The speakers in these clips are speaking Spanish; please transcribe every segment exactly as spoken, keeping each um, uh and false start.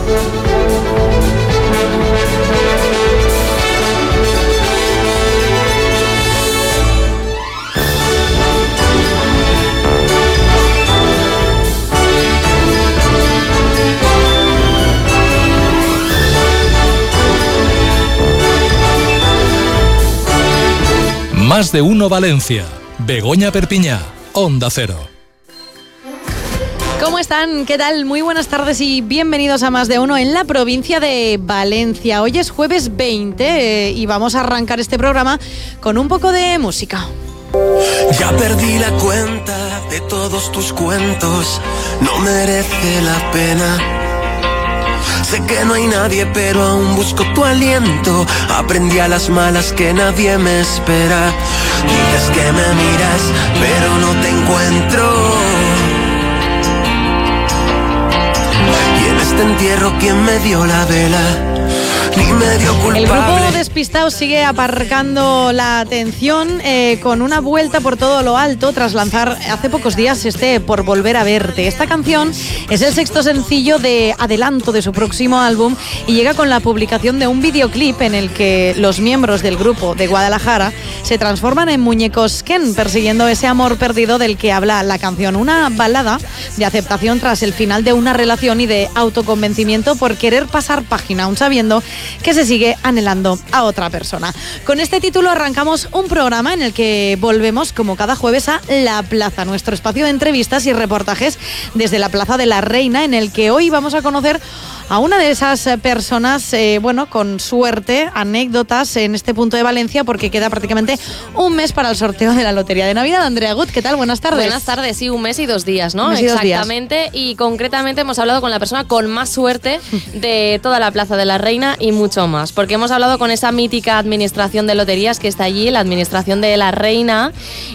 Más de uno Valencia. Begoña Perpiñá, Onda Cero. ¿Cómo están? ¿Qué tal? Muy buenas tardes y bienvenidos a Más de Uno en la provincia de Valencia. Hoy es jueves veinte eh, y vamos a arrancar este programa con un poco de música. Ya perdí la cuenta de todos tus cuentos, no merece la pena. Sé que no hay nadie, pero aún busco tu aliento. Aprendí a las malas que nadie me espera. Dices que me miras, pero no te encuentro. Y en este entierro, ¿quién me dio la vela? Ni medio culpable. El grupo Despistaos sigue aparcando la atención eh, con una vuelta por todo lo alto tras lanzar hace pocos días este Por Volver a Verte. Esta canción es el sexto sencillo de adelanto de su próximo álbum y llega con la publicación de un videoclip en el que los miembros del grupo de Guadalajara se transforman en muñecos Ken, persiguiendo ese amor perdido del que habla la canción. Una balada de aceptación tras el final de una relación y de autoconvencimiento por querer pasar página, aún sabiendo que se sigue anhelando a otra persona. Con este título arrancamos un programa en el que volvemos como cada jueves a La Plaza, nuestro espacio de entrevistas y reportajes desde la Plaza de la Reina, en el que hoy vamos a conocer a una de esas personas, eh, bueno, con suerte, anécdotas en este punto de Valencia, porque queda prácticamente un mes para el sorteo de la Lotería de Navidad. Andrea Gut, ¿qué tal? Buenas tardes. Buenas tardes, sí, un mes y dos días, ¿no? Un mes y dos días. Exactamente, y concretamente hemos hablado con la persona con más suerte de toda la Plaza de la Reina y mucho más, porque hemos hablado con esa mítica administración de loterías que está allí, la administración de la Reina,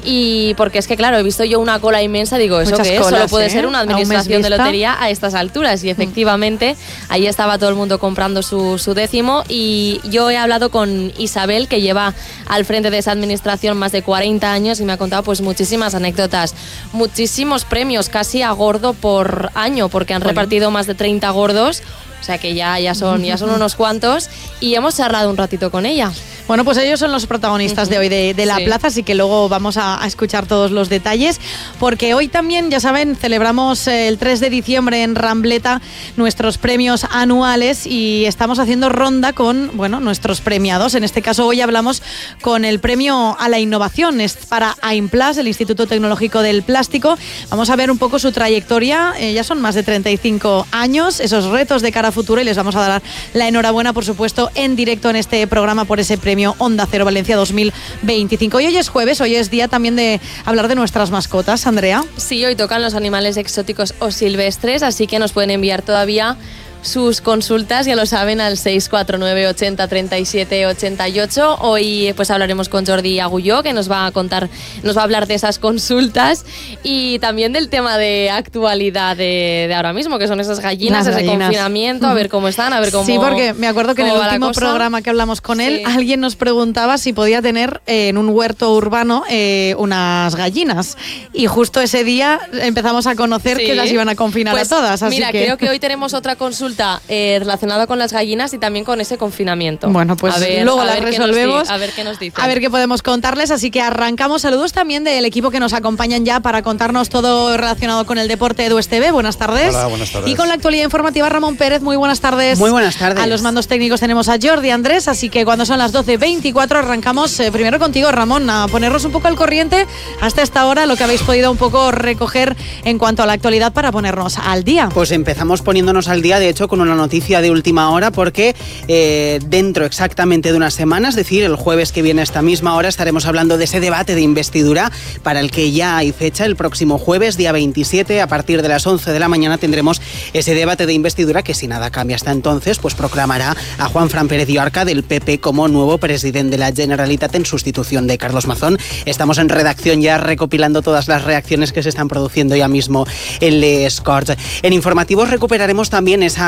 y porque es que, claro, he visto yo una cola inmensa, digo, ¿eso qué es? Solo puede ¿eh? ser una administración de lotería a estas alturas, y efectivamente ahí estaba todo el mundo comprando su, su décimo, y yo he hablado con Isabel, que lleva al frente de esa administración más de cuarenta años, y me ha contado pues muchísimas anécdotas, muchísimos premios, casi a gordo por año, porque han repartido más de treinta gordos. O sea que ya, ya, son, ya son unos cuantos, y hemos charlado un ratito con ella. Bueno, pues ellos son los protagonistas uh-huh. de hoy de, de La sí. Plaza, así que luego vamos a, a escuchar todos los detalles, porque hoy también, ya saben, celebramos el tres de diciembre en Rambleta nuestros premios anuales y estamos haciendo ronda con, bueno, nuestros premiados. En este caso hoy hablamos con el premio a la innovación, es para AIMPLAS, el Instituto Tecnológico del Plástico. Vamos a ver un poco su trayectoria, eh, ya son más de treinta y cinco años, esos retos de cara a futuro, y les vamos a dar la enhorabuena, por supuesto, en directo en este programa por ese premio Onda Cero Valencia dos mil veinticinco. Y hoy es jueves, hoy es día también de hablar de nuestras mascotas, Andrea. Sí, hoy tocan los animales exóticos o silvestres, así que nos pueden enviar todavía sus consultas, ya lo saben, al seis cuatro nueve ochenta treinta y siete ochenta y ocho. Hoy pues hablaremos con Jordi Agulló, que nos va a contar, nos va a hablar de esas consultas y también del tema de actualidad de, de ahora mismo, que son esas gallinas, Las ese gallinas. confinamiento, a ver cómo están, a ver cómo. Sí, porque me acuerdo que en el último programa que hablamos con él, sí. alguien nos preguntaba si podía tener eh, en un huerto urbano eh, unas gallinas, y justo ese día empezamos a conocer sí. que las iban a confinar pues, a todas. Así mira, que... creo que hoy tenemos otra consulta Eh, relacionada con las gallinas y también con ese confinamiento. Bueno, pues a ver, luego a las ver resolvemos. Qué nos, a ver qué nos dicen. A ver qué podemos contarles, así que arrancamos. Saludos también del equipo que nos acompañan ya para contarnos todo relacionado con el deporte. Edu Esteve, buenas tardes. Hola, buenas tardes. Y con la actualidad informativa, Ramón Pérez, muy buenas tardes. Muy buenas tardes. A los mandos técnicos tenemos a Jordi Andrés, así que cuando son las doce veinticuatro arrancamos eh, primero contigo, Ramón, a ponernos un poco al corriente hasta esta hora, lo que habéis podido un poco recoger en cuanto a la actualidad para ponernos al día. Pues empezamos poniéndonos al día, de hecho, con una noticia de última hora, porque eh, dentro exactamente de unas semanas, es decir, el jueves que viene a esta misma hora, estaremos hablando de ese debate de investidura para el que ya hay fecha. El próximo jueves, día veintisiete, a partir de las once de la mañana, tendremos ese debate de investidura que, si nada cambia hasta entonces, pues proclamará a Juan Fran Pérez Llorca del P P como nuevo presidente de la Generalitat en sustitución de Carlos Mazón. Estamos en redacción ya recopilando todas las reacciones que se están produciendo ya mismo en Les Corts. En informativos recuperaremos también esa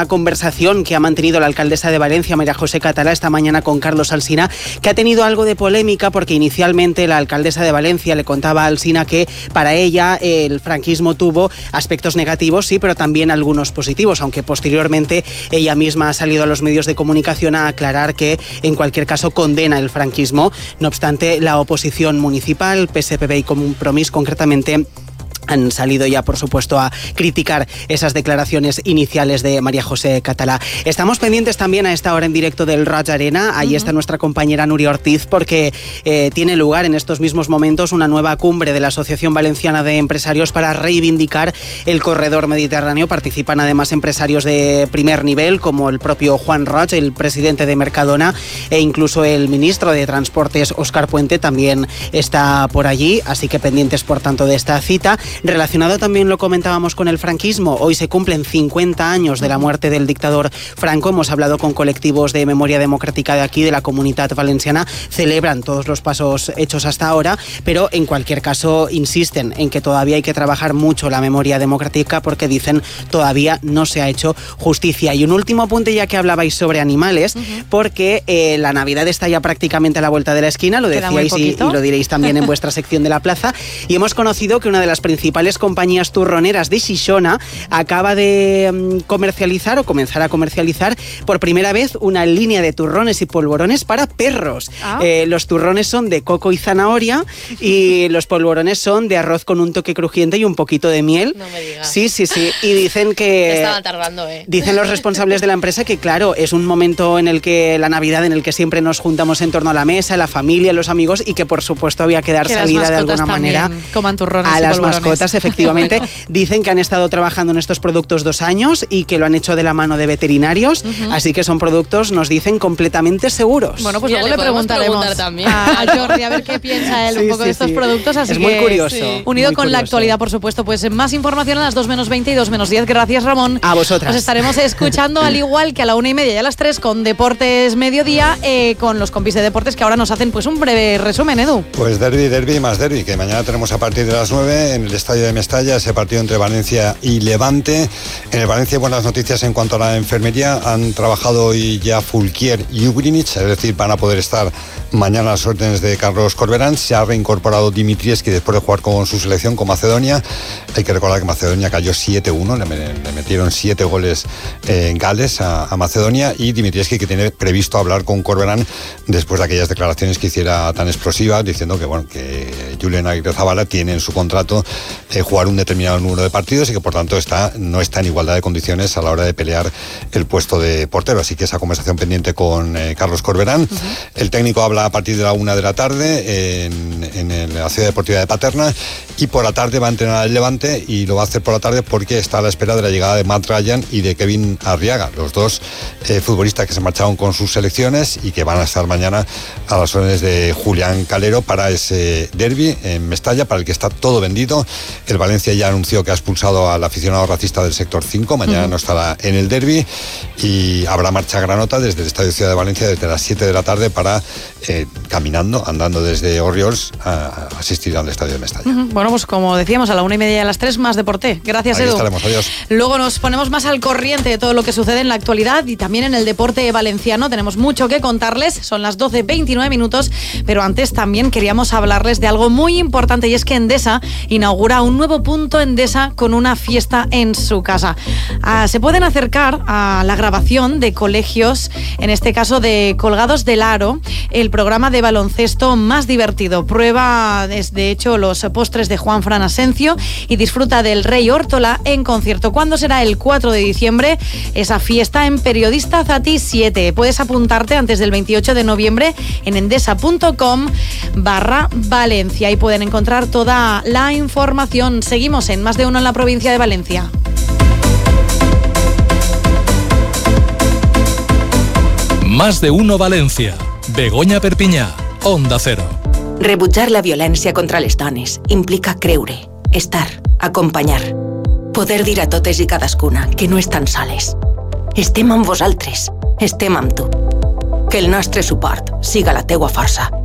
esa conversación que ha mantenido la alcaldesa de Valencia, María José Catalá, esta mañana con Carlos Alsina, que ha tenido algo de polémica porque inicialmente la alcaldesa de Valencia le contaba a Alsina que para ella el franquismo tuvo aspectos negativos, sí, pero también algunos positivos, aunque posteriormente ella misma ha salido a los medios de comunicación a aclarar que en cualquier caso condena el franquismo. No obstante, la oposición municipal, P S P B y Compromís concretamente, han salido ya, por supuesto, a criticar esas declaraciones iniciales de María José Catalá. Estamos pendientes también a esta hora en directo del Roig Arena. Ahí uh-huh. está nuestra compañera Nuria Ortiz, porque eh, tiene lugar en estos mismos momentos una nueva cumbre de la Asociación Valenciana de Empresarios para reivindicar el corredor mediterráneo. Participan además empresarios de primer nivel, como el propio Juan Roig, el presidente de Mercadona, e incluso el ministro de Transportes, Óscar Puente, también está por allí. Así que pendientes, por tanto, de esta cita. Relacionado también, lo comentábamos, con el franquismo. Hoy se cumplen cincuenta años de la muerte del dictador Franco. Hemos hablado con colectivos de memoria democrática de aquí, de la Comunitat Valenciana. Celebran todos los pasos hechos hasta ahora, pero en cualquier caso insisten en que todavía hay que trabajar mucho la memoria democrática, porque dicen todavía no se ha hecho justicia. Y un último apunte, ya que hablabais sobre animales, uh-huh. porque eh, la Navidad está ya prácticamente a la vuelta de la esquina, lo decíais y, y lo diréis también en vuestra sección de la plaza, y hemos conocido que una de las principales compañías turroneras de Xixona acaba de um, comercializar o comenzar a comercializar por primera vez una línea de turrones y polvorones para perros. Ah. Eh, los turrones son de coco y zanahoria y los polvorones son de arroz con un toque crujiente y un poquito de miel. No me digas. Sí, sí, sí. Y dicen que... Estaba tardando, ¿eh? Dicen los responsables de la empresa que, claro, es un momento en el que la Navidad, en el que siempre nos juntamos en torno a la mesa, la familia, los amigos, y que por supuesto había que dar que salida de alguna manera coman turrones a y las polvorones. Mascotas. Efectivamente, bueno. Dicen que han estado trabajando en estos productos dos años y que lo han hecho de la mano de veterinarios, uh-huh. así que son productos, nos dicen, completamente seguros. Bueno, pues luego le, le preguntaremos también. a Jordi a ver qué piensa él sí, un poco sí, de estos sí. productos, así es que muy curioso. Sí. Unido muy con curioso. La actualidad, por supuesto, pues más información a las dos menos veinte y dos menos diez. Gracias, Ramón. A vosotras. Nos estaremos escuchando al igual que a la una y media y a las tres con Deportes Mediodía, eh, con los compis de Deportes que ahora nos hacen pues un breve resumen, Edu. Pues derbi, derbi más derbi, que mañana tenemos a partir de las nueve en el estadio de Mestalla ese partido entre Valencia y Levante. En el Valencia, buenas noticias en cuanto a la enfermería. Han trabajado hoy ya Fulquier y Ugrinic, es decir, van a poder estar mañana a las órdenes de Carlos Corberán. Se ha reincorporado Dimitrievski después de jugar con su selección, con Macedonia. Hay que recordar que Macedonia cayó siete uno, le, le metieron siete goles en Gales a, a Macedonia, y Dimitrievski, que tiene previsto hablar con Corberán después de aquellas declaraciones que hiciera tan explosivas, diciendo que bueno que Julen Aguirrezabala tiene en su contrato eh, jugar un determinado número de partidos y que por tanto está, no está en igualdad de condiciones a la hora de pelear el puesto de portero. Así que esa conversación pendiente con eh, Carlos Corberán. Uh-huh. El técnico habla a partir de la una de la tarde en, en, el, en la Ciudad Deportiva de Paterna, y por la tarde va a entrenar al Levante, y lo va a hacer por la tarde porque está a la espera de la llegada de Matt Ryan y de Kevin Arriaga, los dos eh, futbolistas que se marcharon con sus selecciones y que van a estar mañana a las órdenes de Julián Calero para ese derbi en Mestalla, para el que está todo vendido. El Valencia ya anunció que ha expulsado al aficionado racista del sector cinco, mañana uh-huh. no estará en el derbi, y habrá marcha granota desde el Estadio Ciudad de Valencia desde las siete de la tarde para, eh, caminando, andando desde Orriols, a, a asistir al Estadio de Mestalla. Uh-huh. Bueno, pues como decíamos, a la una y media y a las tres más deporte. Gracias, Ahí Edu. estaremos, adiós. Luego nos ponemos más al corriente de todo lo que sucede en la actualidad y también en el deporte valenciano. Tenemos mucho que contarles, son las doce veintinueve minutos, pero antes también queríamos hablarles de algo muy importante, y es que Endesa inaugura un nuevo punto Endesa con una fiesta en su casa. Ah, se pueden acercar a la grabación de colegios, en este caso de Colgados del Aro, el programa de baloncesto más divertido. Prueba, de hecho, los postres de Juan Fran Asencio y disfruta del Rey Órtola en concierto. ¿Cuándo será? El cuatro de diciembre, esa fiesta en Periodista Zati siete. Puedes apuntarte antes del veintiocho de noviembre en endesa.com barra Valencia y pueden encontrar toda la información. Seguimos en Más de Uno en la provincia de Valencia. Más de Uno Valencia. Begoña Perpinyà, Onda Cero. Rebutjar la violència contra les dones implica creure, estar, acompanyar. Poder dir a totes i cadascuna que no estan soles. Estem amb vosaltres, estem amb tu. Que el nostre suport siga la teua força.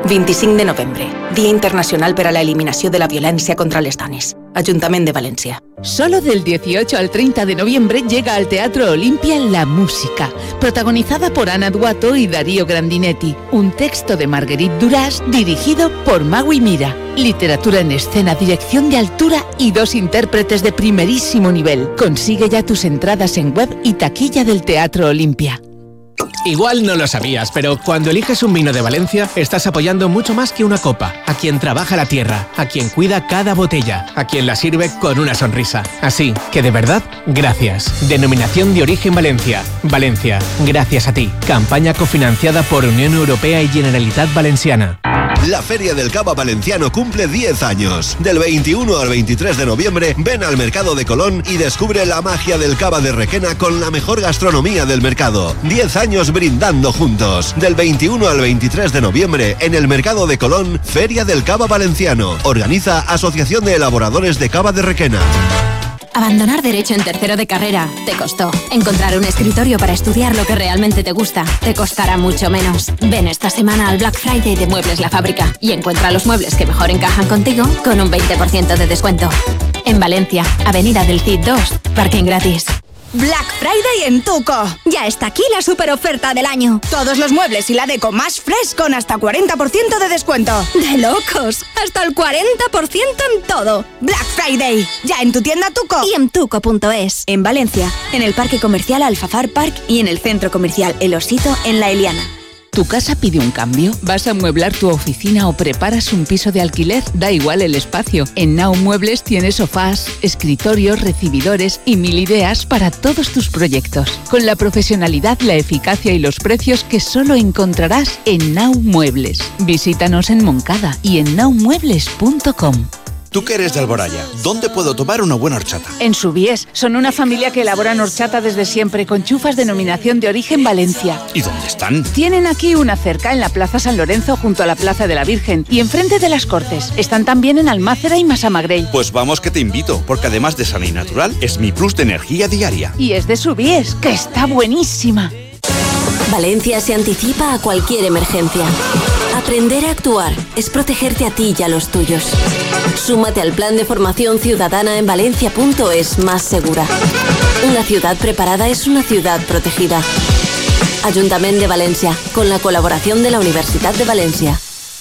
veinticinc de novembre, Dia Internacional per a la Eliminació de la Violència contra les Dones. Ajuntament de València. Solo del dieciocho al treinta de noviembre llega al Teatro Olimpia La Música, protagonizada por Ana Duato y Darío Grandinetti. Un texto de Marguerite Duras dirigido por Magui Mira. Literatura en escena, dirección de altura y dos intérpretes de primerísimo nivel. Consigue ya tus entradas en web y taquilla del Teatro Olimpia. Igual no lo sabías, pero cuando eliges un vino de Valencia, estás apoyando mucho más que una copa. A quien trabaja la tierra, a quien cuida cada botella, a quien la sirve con una sonrisa. Así que de verdad, gracias. Denominación de origen Valencia. Valencia, gracias a ti. Campaña cofinanciada por Unión Europea y Generalitat Valenciana. La Feria del Cava Valenciano cumple diez años. Del veintiuno al veintitrés de noviembre, ven al Mercado de Colón y descubre la magia del cava de Requena con la mejor gastronomía del mercado. diez años brindando juntos. Del veintiuno al veintitrés de noviembre, en el Mercado de Colón, Feria del Cava Valenciano. Organiza Asociación de Elaboradores de Cava de Requena. Abandonar Derecho en tercero de carrera te costó. Encontrar un escritorio para estudiar lo que realmente te gusta te costará mucho menos. Ven esta semana al Black Friday de Muebles La Fábrica y encuentra los muebles que mejor encajan contigo con un veinte por ciento de descuento. En Valencia, Avenida del Cid dos, parking gratis. Black Friday en Tuco. Ya está aquí la super oferta del año. Todos los muebles y la deco más fresh con hasta cuarenta por ciento de descuento. ¡De locos! Hasta el cuarenta por ciento en todo. Black Friday. Ya en tu tienda Tuco. Y en tuco punto es. En Valencia, en el Parque Comercial Alfafar Park y en el Centro Comercial El Osito en La Eliana. ¿Tu casa pide un cambio? ¿Vas a amueblar tu oficina o preparas un piso de alquiler? Da igual el espacio. En Now Muebles tienes sofás, escritorios, recibidores y mil ideas para todos tus proyectos. Con la profesionalidad, la eficacia y los precios que solo encontrarás en Now Muebles. Visítanos en Moncada y en now muebles punto com. Tú que eres de Alboraya, ¿dónde puedo tomar una buena horchata? En Subies. Son una familia que elaboran horchata desde siempre con chufas denominación de origen Valencia. ¿Y dónde están? Tienen aquí una cerca en la Plaza San Lorenzo junto a la Plaza de la Virgen y enfrente de las Cortes. Están también en Almácera y Massamagrell. Pues vamos que te invito, porque además de sana y natural, es mi plus de energía diaria. Y es de Subies, que está buenísima. Valencia se anticipa a cualquier emergencia. Aprender a actuar es protegerte a ti y a los tuyos. Súmate al plan de formación ciudadana en valencia punto es más segura. Una ciudad preparada es una ciudad protegida. Ayuntamiento de Valencia, con la colaboración de la Universidad de Valencia.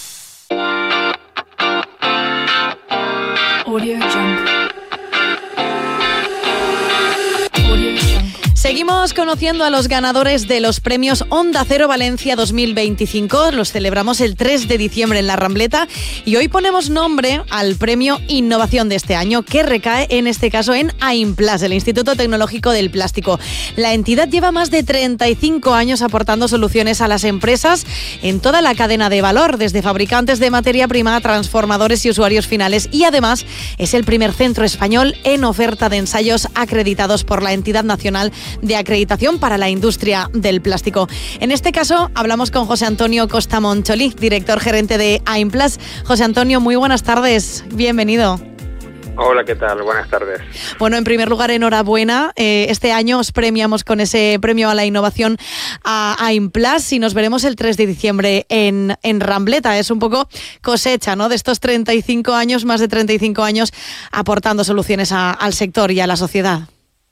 Seguimos conociendo a los ganadores de los premios Onda Cero Valencia dos mil veinticinco. Los celebramos el tres de diciembre en la Rambleta y hoy ponemos nombre al premio Innovación de este año, que recae en este caso en AIMPLAS, el Instituto Tecnológico del Plástico. La entidad lleva más de treinta y cinco años aportando soluciones a las empresas en toda la cadena de valor, desde fabricantes de materia prima, transformadores y usuarios finales, y además es el primer centro español en oferta de ensayos acreditados por la entidad nacional de acreditación para la industria del plástico. En este caso hablamos con José Antonio Costa Moncholí, director gerente de AIMPLAS. José Antonio, muy buenas tardes, bienvenido. Hola, ¿qué tal? Buenas tardes. Bueno, en primer lugar, enhorabuena. Eh, este año os premiamos con ese premio a la innovación a AIMPLAS y nos veremos el tres de diciembre en, en Rambleta. Es un poco cosecha, ¿no?, de estos treinta y cinco años, más de treinta y cinco años aportando soluciones a, al sector y a la sociedad.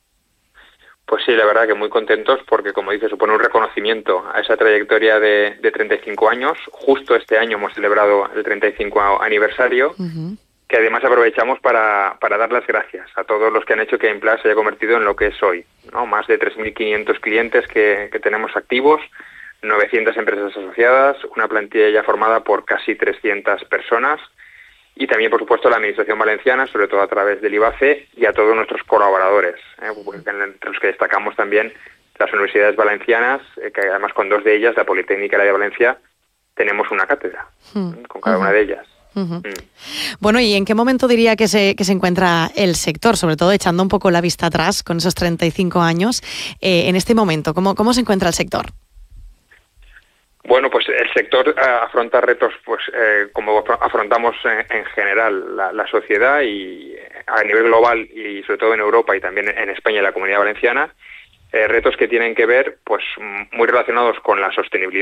Pues sí, la verdad que muy contentos porque, como dice, supone un reconocimiento a esa trayectoria de, de treinta y cinco años. Justo este año hemos celebrado el treinta y cinco aniversario, uh-huh. que además aprovechamos para, para dar las gracias a todos los que han hecho que AIMPLAS se haya convertido en lo que es hoy, ¿no? Más de tres mil quinientos clientes que, que tenemos activos, novecientas empresas asociadas, una plantilla ya formada por casi trescientas personas, y también, por supuesto, la Administración Valenciana, sobre todo a través del IBACE, y a todos nuestros colaboradores, ¿eh? entre los que destacamos también las universidades valencianas, eh, que además con dos de ellas, la Politécnica y la de Valencia, tenemos una cátedra, uh-huh. ¿eh? con cada uh-huh. una de ellas. Uh-huh. Mm. Bueno, ¿y en qué momento diría que se, que se encuentra el sector? Sobre todo echando un poco la vista atrás, con esos treinta y cinco años, eh, en este momento, ¿cómo, cómo se encuentra el sector? Bueno, pues el sector afronta retos, pues eh, como afrontamos en, en general la, la sociedad, y a nivel global y sobre todo en Europa y también en España y la Comunidad Valenciana, eh, retos que tienen que ver, pues muy relacionados con la sostenibilidad,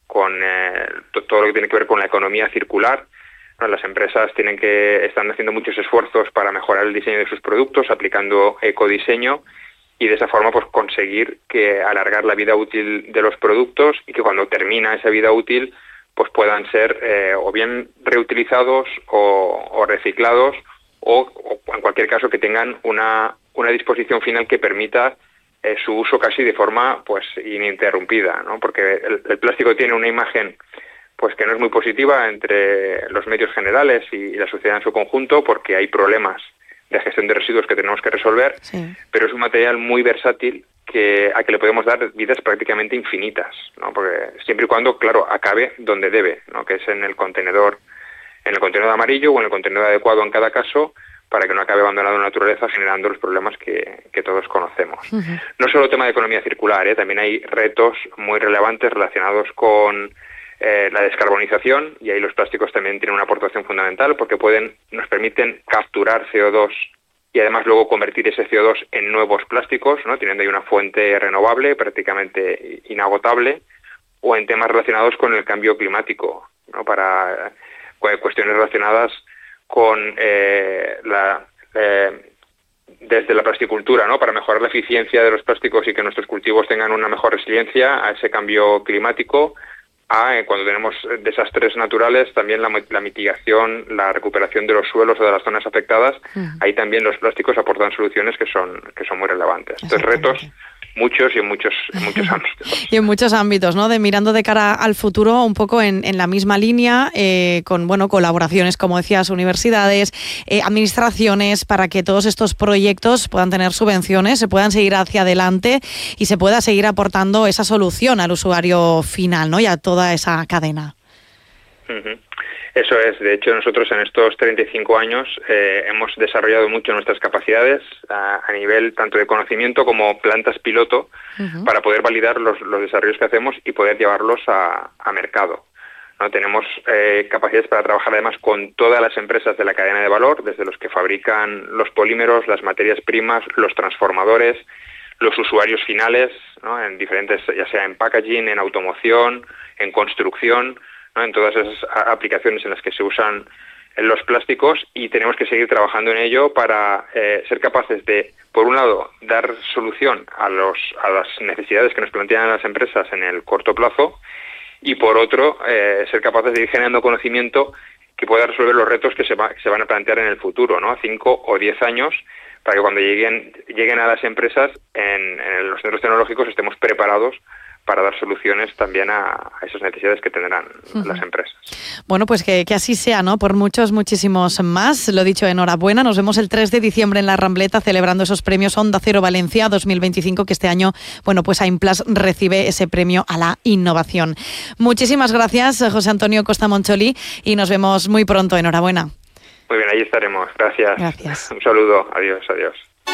con eh, todo lo que tiene que ver con la economía circular. ¿No? Las empresas tienen que están haciendo muchos esfuerzos para mejorar el diseño de sus productos, aplicando ecodiseño, y de esa forma pues conseguir que alargar la vida útil de los productos y que cuando termina esa vida útil pues puedan ser eh, o bien reutilizados o, o reciclados o, o en cualquier caso que tengan una, una disposición final que permita eh, su uso casi de forma pues ininterrumpida, ¿no? Porque el, el plástico tiene una imagen pues que no es muy positiva entre los medios generales y, y la sociedad en su conjunto, porque hay problemas de gestión de residuos que tenemos que resolver, sí. Pero es un material muy versátil que a que le podemos dar vidas prácticamente infinitas, ¿no? Porque siempre y cuando, claro, acabe donde debe, ¿no? Que es en el contenedor, en el contenedor amarillo o en el contenedor adecuado en cada caso, para que no acabe abandonado en la naturaleza generando los problemas que, que todos conocemos. Uh-huh. No solo el tema de economía circular, ¿eh? También hay retos muy relevantes relacionados con eh, la descarbonización, y ahí los plásticos también tienen una aportación fundamental porque pueden nos permiten capturar C O dos y además luego convertir ese C O dos en nuevos plásticos, ¿no? Teniendo ahí una fuente renovable prácticamente inagotable, o en temas relacionados con el cambio climático, ¿no? Para eh, cuestiones relacionadas con eh, la eh, desde la plasticultura, ¿no? Para mejorar la eficiencia de los plásticos y que nuestros cultivos tengan una mejor resiliencia a ese cambio climático. A, eh, cuando tenemos desastres naturales, también la, la mitigación, la recuperación de los suelos o de las zonas afectadas, uh-huh. Ahí también los plásticos aportan soluciones que son que son muy relevantes. Entonces, retos muchos y en muchos en muchos ámbitos. Y en muchos ámbitos, ¿no? De mirando de cara al futuro, un poco en, en la misma línea, eh, con bueno colaboraciones, como decías, universidades, eh, administraciones, para que todos estos proyectos puedan tener subvenciones, se puedan seguir hacia adelante y se pueda seguir aportando esa solución al usuario final, ¿no? Y a toda esa cadena. Uh-huh. Eso es. De hecho, nosotros en estos treinta y cinco años eh, hemos desarrollado mucho nuestras capacidades a, a nivel tanto de conocimiento como plantas piloto, uh-huh. Para poder validar los, los desarrollos que hacemos y poder llevarlos a, a mercado, ¿no? Tenemos eh, capacidades para trabajar además con todas las empresas de la cadena de valor, desde los que fabrican los polímeros, las materias primas, los transformadores, los usuarios finales, ¿no? En diferentes, ya sea en packaging, en automoción, en construcción, ¿no? En todas esas aplicaciones en las que se usan los plásticos, y tenemos que seguir trabajando en ello para eh, ser capaces de, por un lado, dar solución a, los, a las necesidades que nos plantean las empresas en el corto plazo, y por otro, eh, ser capaces de ir generando conocimiento que pueda resolver los retos que se, va, que se van a plantear en el futuro, ¿no? A cinco o diez años, para que cuando lleguen, lleguen a las empresas en, en los centros tecnológicos estemos preparados para dar soluciones también a, a esas necesidades que tendrán uh-huh. las empresas. Bueno, pues que, que así sea, ¿no? Por muchos, muchísimos más. Lo dicho, enhorabuena. Nos vemos el tres de diciembre en La Rambleta celebrando esos premios Onda Cero Valencia dos mil veinticinco, que este año, bueno, pues Aimplas recibe ese premio a la innovación. Muchísimas gracias, José Antonio Costa Moncholi, y nos vemos muy pronto. Enhorabuena. Muy bien, ahí estaremos. Gracias. Gracias. Un saludo. Adiós, adiós.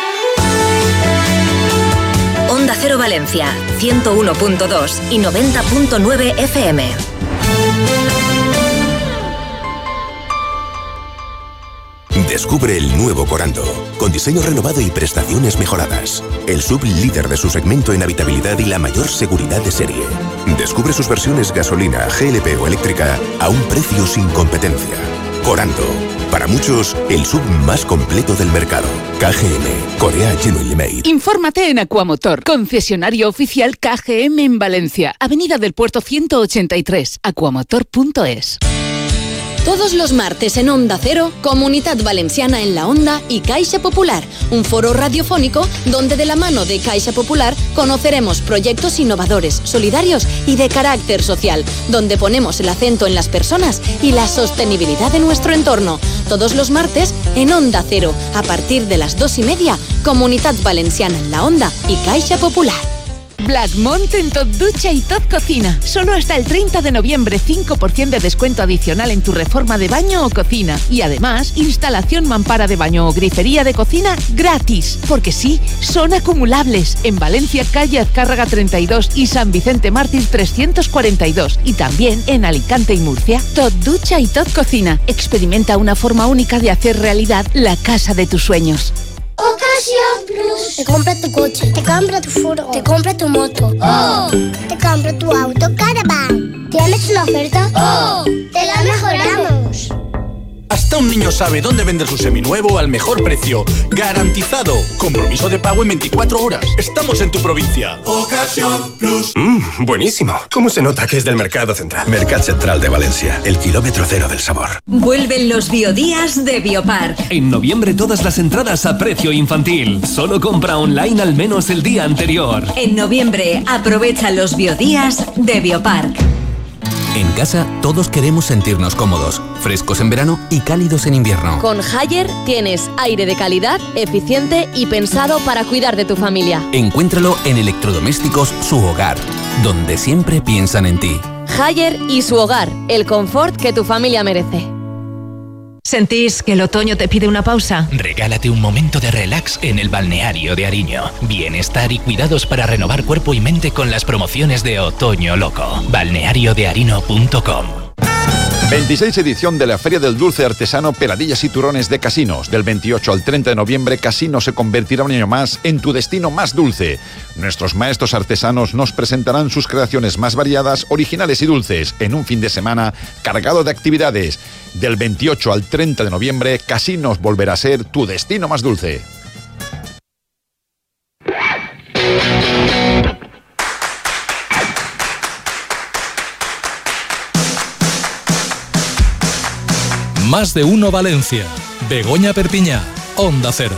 Onda Cero Valencia, ciento uno punto dos y noventa punto nueve F M. Descubre el nuevo Corando, con diseño renovado y prestaciones mejoradas. El sub líder de su segmento en habitabilidad y la mayor seguridad de serie. Descubre sus versiones gasolina, G L P o eléctrica a un precio sin competencia. Corando, para muchos, el sub más completo del mercado. K G M, Korea Genuinely Made. Infórmate en Aquamotor, concesionario oficial K G M en Valencia, Avenida del Puerto ciento ochenta y tres, aquamotor punto es. Todos los martes en Onda Cero, Comunitat Valenciana en la Onda y Caixa Popular, un foro radiofónico donde de la mano de Caixa Popular conoceremos proyectos innovadores, solidarios y de carácter social, donde ponemos el acento en las personas y la sostenibilidad de nuestro entorno. Todos los martes en Onda Cero, a partir de las dos y media, Comunitat Valenciana en la Onda y Caixa Popular. Black Mountain Top Ducha y Top Cocina. Solo hasta el treinta de noviembre, cinco por ciento de descuento adicional en tu reforma de baño o cocina. Y además, instalación mampara de baño o grifería de cocina gratis. Porque sí, son acumulables. En Valencia, calle Azcárraga treinta y dos y San Vicente Mártir trescientos cuarenta y dos. Y también en Alicante y Murcia. Top Ducha y Top Cocina. Experimenta una forma única de hacer realidad la casa de tus sueños. Ocasión Plus. Te compra tu coche, te compra tu furgo, te compra tu moto, oh. Te compra tu auto Caravan. ¿Tienes una oferta? ¡Oh! ¡Te la mejoramos! Hasta un niño sabe dónde vender su seminuevo al mejor precio. ¡Garantizado! Compromiso de pago en veinticuatro horas. Estamos en tu provincia. Ocasión Plus. Mmm, buenísimo. ¿Cómo se nota que es del Mercado Central? Mercat Central de Valencia. El kilómetro cero del sabor. Vuelven los biodías de Biopark. En noviembre todas las entradas a precio infantil. Solo compra online al menos el día anterior. En noviembre aprovecha los biodías de Biopark. En casa, todos queremos sentirnos cómodos, frescos en verano y cálidos en invierno. Con Haier tienes aire de calidad, eficiente y pensado para cuidar de tu familia. Encuéntralo en Electrodomésticos Su Hogar, donde siempre piensan en ti. Haier y Su Hogar, el confort que tu familia merece. ¿Sentís que el otoño te pide una pausa? Regálate un momento de relax en el Balneario de Ariño. Bienestar y cuidados para renovar cuerpo y mente con las promociones de Otoño Loco. balneario de arino punto com. veintiséis edición de la Feria del Dulce Artesano Peladillas y Turrones de Casinos. Del veintiocho al treinta de noviembre, Casinos se convertirá un año más en tu destino más dulce. Nuestros maestros artesanos nos presentarán sus creaciones más variadas, originales y dulces, en un fin de semana cargado de actividades. Del veintiocho al treinta de noviembre, Casinos volverá a ser tu destino más dulce. Más de uno Valencia. Begoña Perpiñá, Onda Cero.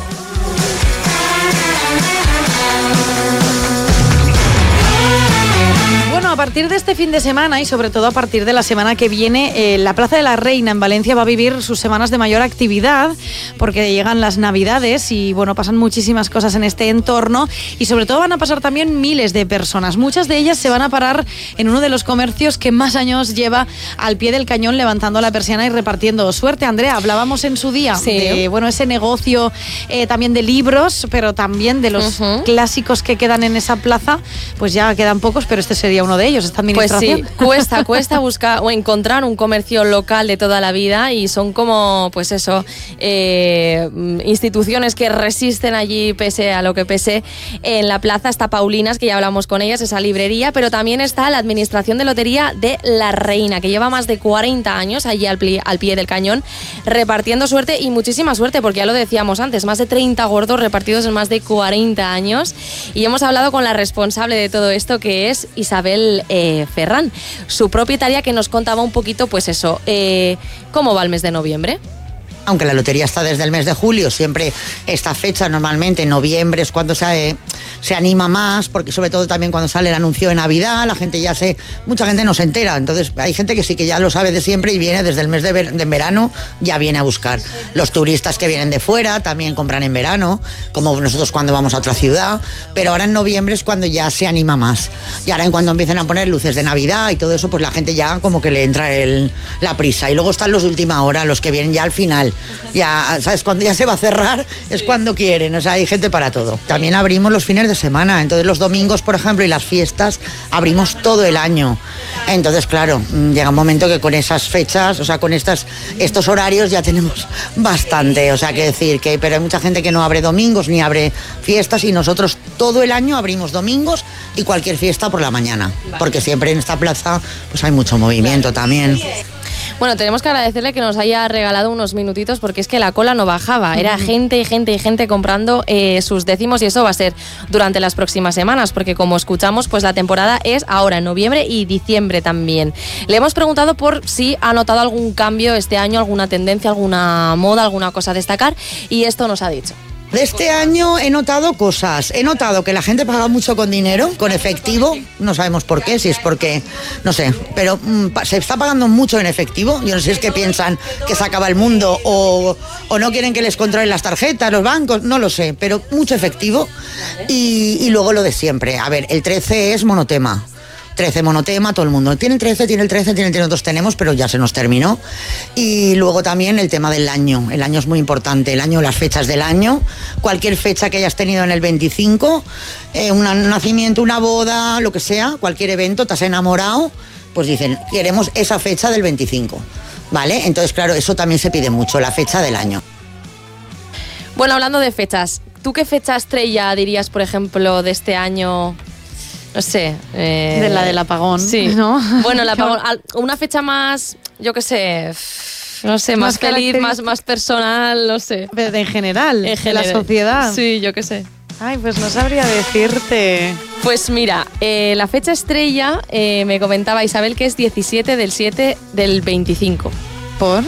Bueno, a partir de este fin de semana y sobre todo a partir de la semana que viene, eh, la Plaza de la Reina en Valencia va a vivir sus semanas de mayor actividad porque llegan las Navidades y bueno, pasan muchísimas cosas en este entorno y sobre todo van a pasar también miles de personas. Muchas de ellas se van a parar en uno de los comercios que más años lleva al pie del cañón levantando la persiana y repartiendo suerte. Andrea, hablábamos en su día sí. de bueno, ese negocio eh, también de libros, pero también de los uh-huh. clásicos que quedan en esa plaza, pues ya quedan pocos, pero este sería uno de ellos, esta administración. Pues sí, cuesta, cuesta buscar o encontrar un comercio local de toda la vida y son como, pues eso, eh, instituciones que resisten allí pese a lo que pese. En la plaza está Paulinas, que ya hablamos con ellas, esa librería, pero también está la Administración de Lotería de La Reina, que lleva más de cuarenta años allí al pie, al pie del cañón, repartiendo suerte y muchísima suerte, porque ya lo decíamos antes, más de treinta gordos repartidos en más de cuarenta años. Y hemos hablado con la responsable de todo esto, que es Isabel eh, Ferrán, su propietaria, que nos contaba un poquito, pues eso, eh, cómo va el mes de noviembre. Aunque la lotería está desde el mes de julio, siempre esta fecha, normalmente en noviembre es cuando se, se anima más, porque sobre todo también cuando sale el anuncio de Navidad, la gente ya se, mucha gente no se entera, entonces hay gente que sí que ya lo sabe de siempre y viene desde el mes de, ver, de verano, ya viene a buscar. Los turistas que vienen de fuera también compran en verano, como nosotros cuando vamos a otra ciudad, pero ahora en noviembre es cuando ya se anima más. Y ahora en cuando empiezan a poner luces de Navidad y todo eso, pues la gente ya como que le entra el, la prisa. Y luego están los de última hora, los que vienen ya al final. Ya, ¿sabes? Cuando ya se va a cerrar es cuando quieren, o sea, hay gente para todo. También abrimos los fines de semana, entonces los domingos, por ejemplo, y las fiestas, abrimos todo el año. Entonces, claro, llega un momento que con esas fechas, o sea, con estas, estos horarios ya tenemos bastante, o sea, que decir que, pero hay mucha gente que no abre domingos ni abre fiestas y nosotros todo el año abrimos domingos y cualquier fiesta por la mañana, porque siempre en esta plaza pues hay mucho movimiento también. Bueno, tenemos que agradecerle que nos haya regalado unos minutitos porque es que la cola no bajaba. Era gente y gente y gente comprando eh, sus décimos y eso va a ser durante las próximas semanas porque como escuchamos, pues la temporada es ahora en noviembre y diciembre también. Le hemos preguntado por si ha notado algún cambio este año, alguna tendencia, alguna moda, alguna cosa a destacar y esto nos ha dicho. De este año he notado cosas. He notado que la gente paga mucho con dinero, con efectivo. No sabemos por qué, si es porque, no sé, pero mmm, se está pagando mucho en efectivo. Yo no sé si es que piensan que se acaba el mundo o, o no quieren que les controlen las tarjetas, los bancos, no lo sé, pero mucho efectivo. Y, y luego lo de siempre. A ver, el trece es monotema. trece monotema, todo el mundo tiene el trece, tiene el trece, tiene el trece, nosotros tenemos, pero ya se nos terminó. Y luego también el tema del año, el año es muy importante, el año, las fechas del año, cualquier fecha que hayas tenido en el veinticinco, eh, un nacimiento, una boda, lo que sea, cualquier evento, te has enamorado, pues dicen, queremos esa fecha del veinticinco, ¿vale? Entonces, claro, eso también se pide mucho, la fecha del año. Bueno, hablando de fechas, ¿tú qué fecha estrella dirías, por ejemplo, de este año Sí. Eh, de la del apagón. Sí. ¿No? Bueno, el apagón, una fecha más, yo qué sé, no sé, más, más feliz, más, más personal, no sé. Pero en general, en general, de la sociedad. Sí, yo qué sé. Ay, pues no sabría decirte. Pues mira, eh, la fecha estrella, eh, me comentaba Isabel, que es diecisiete del siete del veinticinco. ¿Por?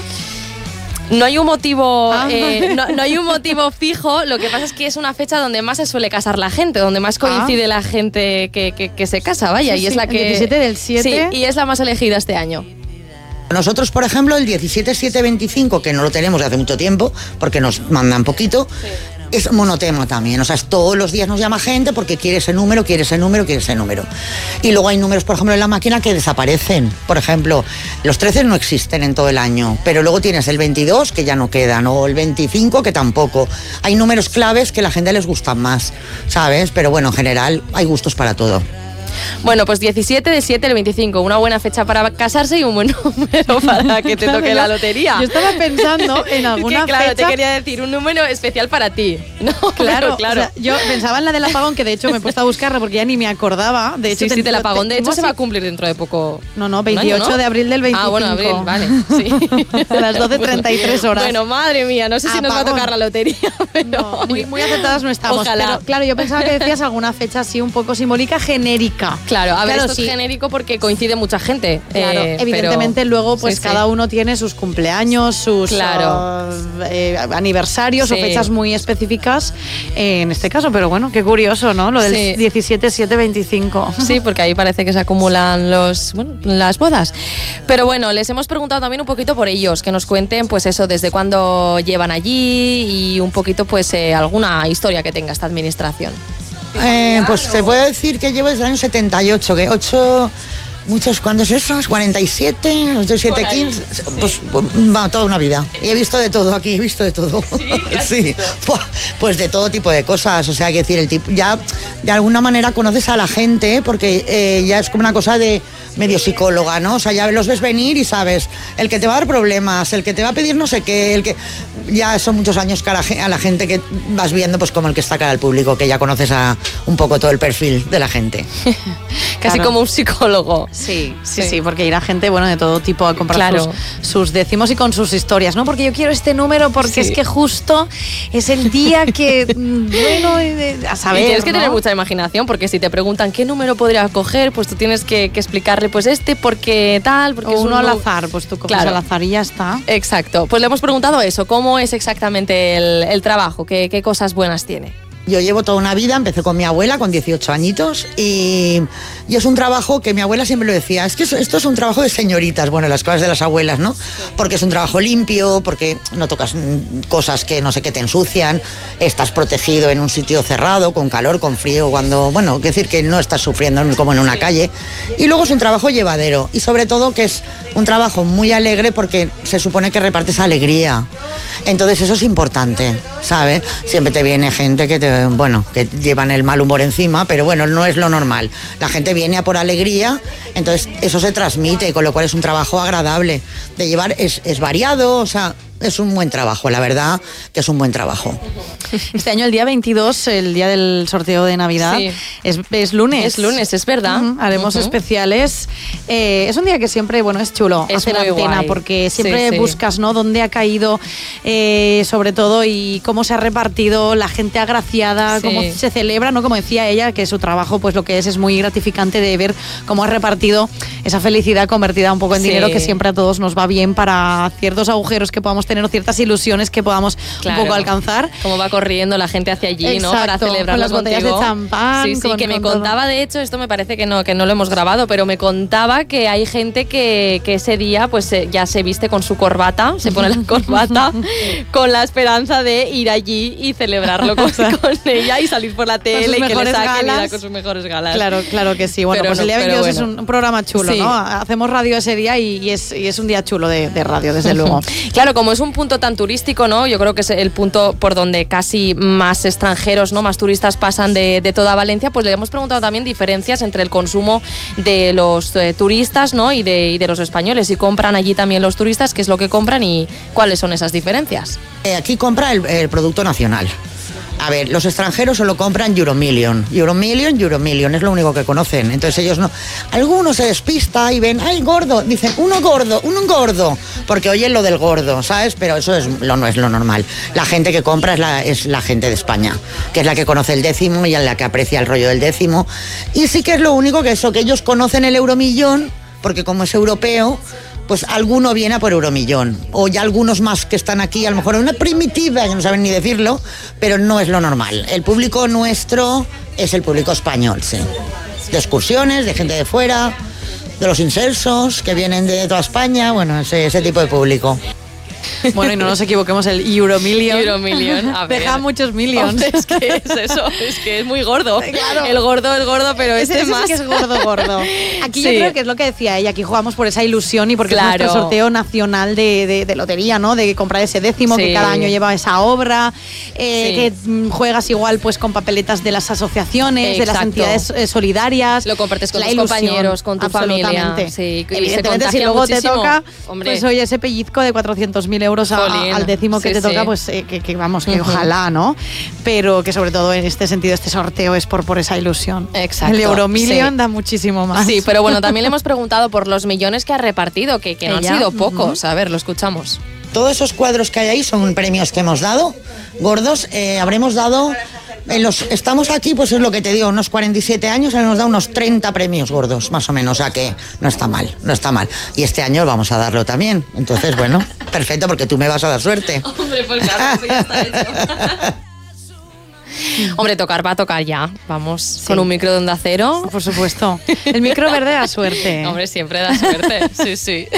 No hay un motivo, ah. eh, no, no hay un motivo fijo. Lo que pasa es que es una fecha donde más se suele casar la gente, donde más coincide ah. la gente que, que, que se casa, vaya, sí, y es sí, la que el diecisiete del siete. Sí, y es la más elegida este año. Nosotros, por ejemplo, el diecisiete siete veinticinco, que no lo tenemos de hace mucho tiempo, porque nos mandan poquito, sí. es monotema también. O sea, es, todos los días nos llama gente porque quiere ese número, quiere ese número, quiere ese número. Y luego hay números, por ejemplo, en la máquina que desaparecen. Por ejemplo, los trece no existen en todo el año, pero luego tienes el veintidós, que ya no quedan, o el veinticinco, que tampoco. Hay números claves que a la gente les gustan más, ¿sabes? Pero bueno, en general hay gustos para todo. Bueno, pues diecisiete de siete del veinticinco, una buena fecha para casarse y un buen número para que te toque la lotería. Yo estaba pensando en alguna que, claro, fecha... te quería decir, un número especial para ti. No, claro, claro. O sea, yo pensaba en la del apagón, que de hecho me he puesto a buscarla porque ya ni me acordaba. De hecho, sí, sí, del apagón. De hecho, se va a así... cumplir dentro de poco. No, no, veintiocho ¿no? de abril del veinticinco. Ah, bueno, abril, vale. Sí. A las doce treinta y tres horas. Bueno, madre mía, no sé si apagón. Nos va a tocar la lotería. Pero... No, muy, muy acertadas no estamos. Ojalá. Pero claro, yo pensaba que decías alguna fecha así un poco simbólica, genérica. Claro, a ver, claro, esto sí. es genérico porque coincide mucha gente. Claro, eh, evidentemente pero... luego pues sí, cada sí. uno tiene sus cumpleaños, sus claro. uh, eh, aniversarios sí. o fechas muy específicas eh, en este caso, pero bueno, qué curioso, ¿no? Lo del sí. diecisiete siete veinticinco. Sí, porque ahí parece que se acumulan los, bueno, las bodas. Pero bueno, les hemos preguntado también un poquito por ellos, que nos cuenten pues eso, desde cuándo llevan allí y un poquito pues eh, alguna historia que tenga esta administración. Eh, pues se puede decir que llevo desde el año setenta y ocho, que ocho, muchos, ¿cuándo es eso? cuarenta y siete, los de siete, quince, pues va, toda una vida. Y he visto de todo aquí, he visto de todo. Sí, sí. Pues de todo tipo de cosas, o sea, que decir, el tipo, ya de alguna manera conoces a la gente, porque eh, ya es como una cosa de medio psicóloga, ¿no? O sea, ya los ves venir y sabes, el que te va a dar problemas, el que te va a pedir no sé qué, el que... Ya son muchos años que a la, a la gente que vas viendo, pues como el que está cara al público, que ya conoces a un poco todo el perfil de la gente. Casi claro. como un psicólogo. Sí, sí, sí, sí, porque irá gente, bueno, de todo tipo a comprar claro. sus, sus décimos y con sus historias, ¿no? Porque yo quiero este número porque sí. es que justo es el día que, bueno, a saber, y tienes que ¿no? tener mucha imaginación, porque si te preguntan qué número podría coger, pues tú tienes que, que explicarle, pues este, porque tal, porque o es uno un... al azar, pues tú coges claro. al azar y ya está. Exacto, pues le hemos preguntado eso, ¿cómo es exactamente el, el trabajo? ¿Qué, ¿Qué cosas buenas tiene? Yo llevo toda una vida, empecé con mi abuela con dieciocho añitos y, y es un trabajo que mi abuela siempre lo decía, es que esto es un trabajo de señoritas, bueno, las cosas de las abuelas, ¿no? Porque es un trabajo limpio, porque no tocas cosas que no sé qué te ensucian, estás protegido en un sitio cerrado, con calor, con frío, cuando, bueno, es decir que no estás sufriendo como en una calle. Y luego es un trabajo llevadero y sobre todo que es un trabajo muy alegre porque se supone que repartes alegría. Entonces eso es importante, ¿sabes? Siempre te viene gente que te bueno, que llevan el mal humor encima, pero bueno, no es lo normal. La gente viene a por alegría, entonces eso se transmite, con lo cual es un trabajo agradable de llevar, es, es variado, o sea, es un buen trabajo, la verdad que es un buen trabajo. Este año, el día veintidós, el día del sorteo de Navidad, sí. es, es lunes. Es lunes, es verdad. Uh-huh. Haremos uh-huh. especiales. Eh, es un día que siempre, bueno, es chulo es hacer antena, guay. Porque siempre sí, sí. buscas, ¿no? Dónde ha caído, eh, sobre todo, y cómo se ha repartido la gente agraciada, sí. cómo se celebra, ¿no? Como decía ella, que su trabajo, pues lo que es, es muy gratificante de ver cómo ha repartido esa felicidad convertida un poco en sí. dinero, que siempre a todos nos va bien para ciertos agujeros que podamos tener o ciertas ilusiones que podamos claro. un poco alcanzar. Como va corriendo la gente hacia allí, exacto, ¿no? Para celebrarlo con las botellas contigo. de champán. Sí, sí, con, que me con contaba, todo. De hecho, esto me parece que no, que no lo hemos grabado, pero me contaba que hay gente que, que ese día pues ya se viste con su corbata, se pone la corbata con la esperanza de ir allí y celebrarlo con, con ella y salir por la tele y que le saquen galas. Con sus mejores galas. Claro, claro que sí. Bueno, pero pues no, el día veintidós bueno. es un programa chulo, sí. ¿no? Hacemos radio ese día y, y, es, y es un día chulo de, de radio, desde luego. Claro, como es un punto tan turístico, ¿no? Yo creo que es el punto por donde casi más extranjeros, ¿no? Más turistas pasan de, de toda Valencia, pues le hemos preguntado también diferencias entre el consumo de los eh, turistas, ¿no? Y de, y de los españoles. Si compran allí también los turistas, ¿qué es lo que compran y cuáles son esas diferencias? Eh, aquí compra el, el producto nacional. A ver, los extranjeros solo compran Euromillion. Euromillion, Euromillion, es lo único que conocen. Entonces ellos no... Algunos se despista y ven, ¡ay, gordo! Dicen, uno gordo, uno gordo. Porque oyen lo del gordo, ¿sabes? Pero eso es lo, no es lo normal. La gente que compra es la, es la gente de España, que es la que conoce el décimo y a la que aprecia el rollo del décimo. Y sí que es lo único que eso, que ellos conocen el Euromillón, porque como es europeo... pues alguno viene a por Euromillón, o ya algunos más que están aquí, a lo mejor una primitiva, que no saben ni decirlo, pero no es lo normal. El público nuestro es el público español, sí. De excursiones, de gente de fuera, de los insersos, que vienen de toda España, bueno, ese, ese tipo de público. Bueno, y no nos equivoquemos, el Euromillion. Euromillion, a ver. Deja muchos millions. Hombre, es que es eso, es que es muy gordo. Claro. El gordo, el gordo, pero ese, este ese más. sí que es gordo, gordo. Aquí Sí. yo creo que es lo que decía ella, aquí jugamos por esa ilusión y porque Claro. es nuestro sorteo nacional de, de, de lotería, ¿no? De comprar ese décimo, Sí. que cada año lleva esa obra, eh, Sí. que mm, juegas igual pues con papeletas de las asociaciones, de las Exacto. entidades eh, solidarias. Lo compartes con la tus ilusión, compañeros, con tu familia. absolutamente. Sí, y se Evidentemente, si contagia luego te muchísimo. toca, Hombre. pues oye, ese pellizco de cuatrocientos mil euros a- Jolín. al décimo que Sí, te toca, sí. pues eh, que, que vamos, que Ujú. ojalá, ¿no? Pero que sobre todo en este sentido, este sorteo es por, por esa ilusión. Exacto, El Euromillion sí. da muchísimo más. Sí, pero bueno, también le hemos preguntado por los millones que ha repartido, que, que no Ella, han sido ujú. pocos. A ver, lo escuchamos. Todos esos cuadros que hay ahí son premios que hemos dado, gordos. Eh, habremos dado, en los, estamos aquí, pues es lo que te digo, unos cuarenta y siete años, hemos dado unos treinta premios gordos, más o menos, o sea que no está mal, no está mal. Y este año vamos a darlo también. Entonces, bueno, perfecto, porque tú me vas a dar suerte. Hombre, pues claro, eso ya está hecho. Hombre, tocar va a tocar ya. Vamos, con un micro de Onda Cero. Por supuesto. El micro verde da suerte. Hombre, siempre da suerte. Sí, sí.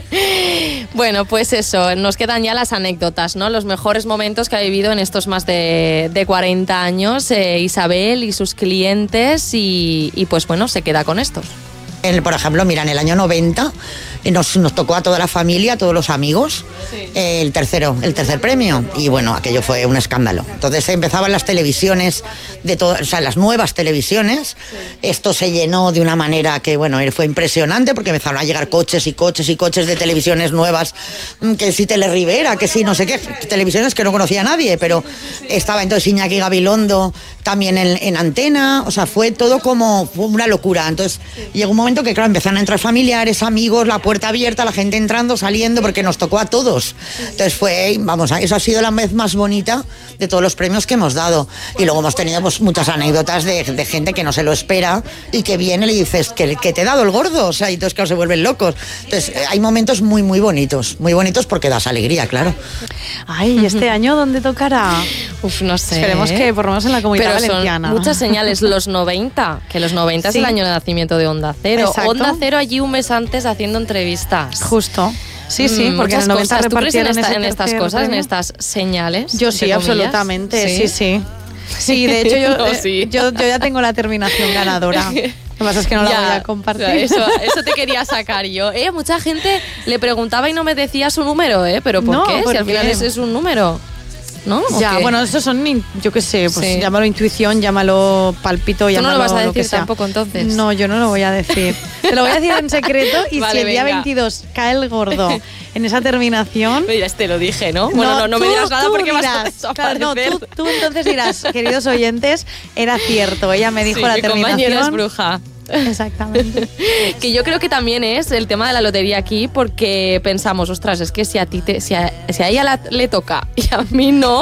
Bueno, pues eso, nos quedan ya las anécdotas, ¿no? Los mejores momentos que ha vivido en estos más de, de cuarenta años eh, Isabel y sus clientes y, y pues bueno, se queda con estos. El, por ejemplo, mira, en el año noventa eh, nos, nos tocó a toda la familia, a todos los amigos, eh, el tercero, el tercer premio. Y bueno, aquello fue un escándalo. Entonces empezaban las televisiones, de todas, o sea, las nuevas televisiones. Esto se llenó de una manera que, bueno, fue impresionante porque empezaron a llegar coches y coches y coches de televisiones nuevas, mm, que si Telerivera, que si no sé qué, televisiones que no conocía nadie, pero estaba entonces Iñaki Gabilondo también en, en antena, o sea, fue todo como fue una locura. Entonces llegó un momento que, claro, empezaron a entrar familiares, amigos, la puerta abierta, la gente entrando, saliendo, porque nos tocó a todos. Entonces fue, vamos, eso ha sido la vez más bonita de todos los premios que hemos dado. Y luego hemos tenido pues muchas anécdotas de, de gente que no se lo espera y que viene y le dices que, que te he dado el gordo, o sea, y todos, claro, se vuelven locos. Entonces eh, hay momentos muy, muy bonitos, muy bonitos porque das alegría, claro. Ay, ¿y este año dónde tocará? Uf, no sé. Esperemos que por lo menos en la Comunidad Pero Valenciana. son muchas señales, los noventa, que los noventa Sí. es el año de nacimiento de Onda Cero. Exacto. Onda Cero allí un mes antes haciendo entrevistas. Justo. Sí, sí, Mm, porque en muchas el noventa cosas. ¿Tú crees en, repartieron esta- ese en estas tercer cosas, en premio? estas señales? Yo sí, entre comillas? absolutamente, sí, sí. Sí, de hecho yo, No, eh, sí. yo, yo ya tengo la terminación ganadora. Lo que pasa es que no la Ya, voy a compartir. Eso, eso te quería sacar yo. Eh, mucha gente le preguntaba y no me decía su número, ¿eh? ¿Pero por No, qué? ¿por Si al final qué? es, es un número. ¿No? ¿O Ya, qué? bueno, estos son, in- yo qué sé, pues Sí. llámalo intuición, llámalo palpito, Tú no llámalo lo vas a lo que decir sea. tampoco entonces. No, yo no lo voy a decir. Te lo voy a decir en secreto y Vale, si el día venga. veintidós cae el gordo en esa terminación... Mira, te lo dije, ¿no? Bueno, no, no me tú- digas nada tú porque vas a dirás, desaparecer. claro, no, tú, tú entonces dirás, queridos oyentes, era cierto, ella me dijo Sí, la mi terminación. compañera es bruja. Exactamente. Que yo creo que también es el tema de la lotería aquí porque pensamos, ostras, es que si a ti te, si a, si a ella la- le toca y a mí no,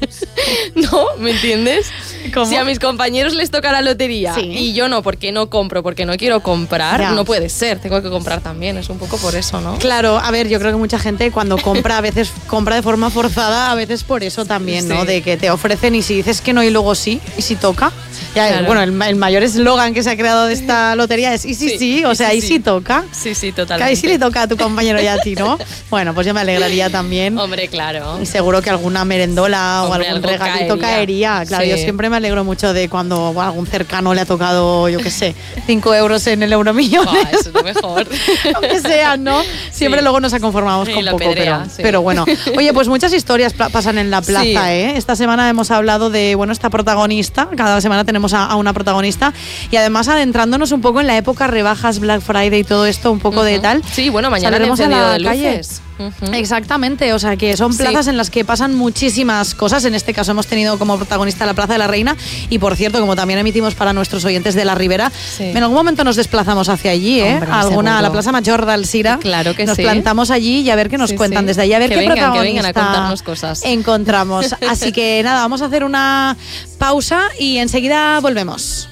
¿no? ¿Me entiendes? ¿Cómo? Si a mis compañeros les toca la lotería Sí. y yo no, porque no compro, porque no quiero comprar, Ya. no puede ser, tengo que comprar también, es un poco por eso, ¿no? Claro, a ver, yo creo que mucha gente cuando compra, a veces compra de forma forzada, a veces por eso también, ¿no? Sí. De que te ofrecen y si dices que no y luego sí, y si toca. Ya, Claro. bueno, el, ma- el mayor eslogan que se ha creado de esta lotería es y si sí, Sí, o y sea, si y sí. si toca. Sí, sí, Que totalmente. ahí sí le toca a tu compañero y a ti, ¿no? Bueno, pues yo me alegraría también. Hombre, claro. Y seguro que alguna merendola o Hombre, algún algo regalito caería. caería. Claro, Sí. yo siempre me alegro mucho de cuando bueno, algún cercano le ha tocado, yo qué sé, cinco euros en el Euromillón. Buah, eso es lo mejor. Aunque sea, ¿no? Siempre Sí. luego nos conformamos Sí, con lo poco, pedrea, pero, sí. pero bueno. Oye, pues muchas historias pla- pasan en la plaza, Sí. ¿eh? Esta semana hemos hablado de, bueno, esta protagonista. Cada semana tenemos a, a una protagonista. Y además adentrándonos un poco en la época rebajas, Black Friday y todo esto, un poco de Ujú. tal. Sí, bueno, mañana el Saldremos a encendido la de calle. luces. Uh-huh. Exactamente, o sea que son plazas sí. en las que pasan muchísimas cosas. En este caso hemos tenido como protagonista la Plaza de la Reina y, por cierto, como también emitimos para nuestros oyentes de la Ribera, sí. en algún momento nos desplazamos hacia allí, ¿eh? Hombre, alguna a la Plaza Mayor de Alcira. Claro que nos sí. Nos plantamos allí y a ver qué nos sí, cuentan sí. desde allí, a ver que qué vengan, protagonista que vengan a contarnos cosas. encontramos. Así que nada, vamos a hacer una pausa y enseguida volvemos.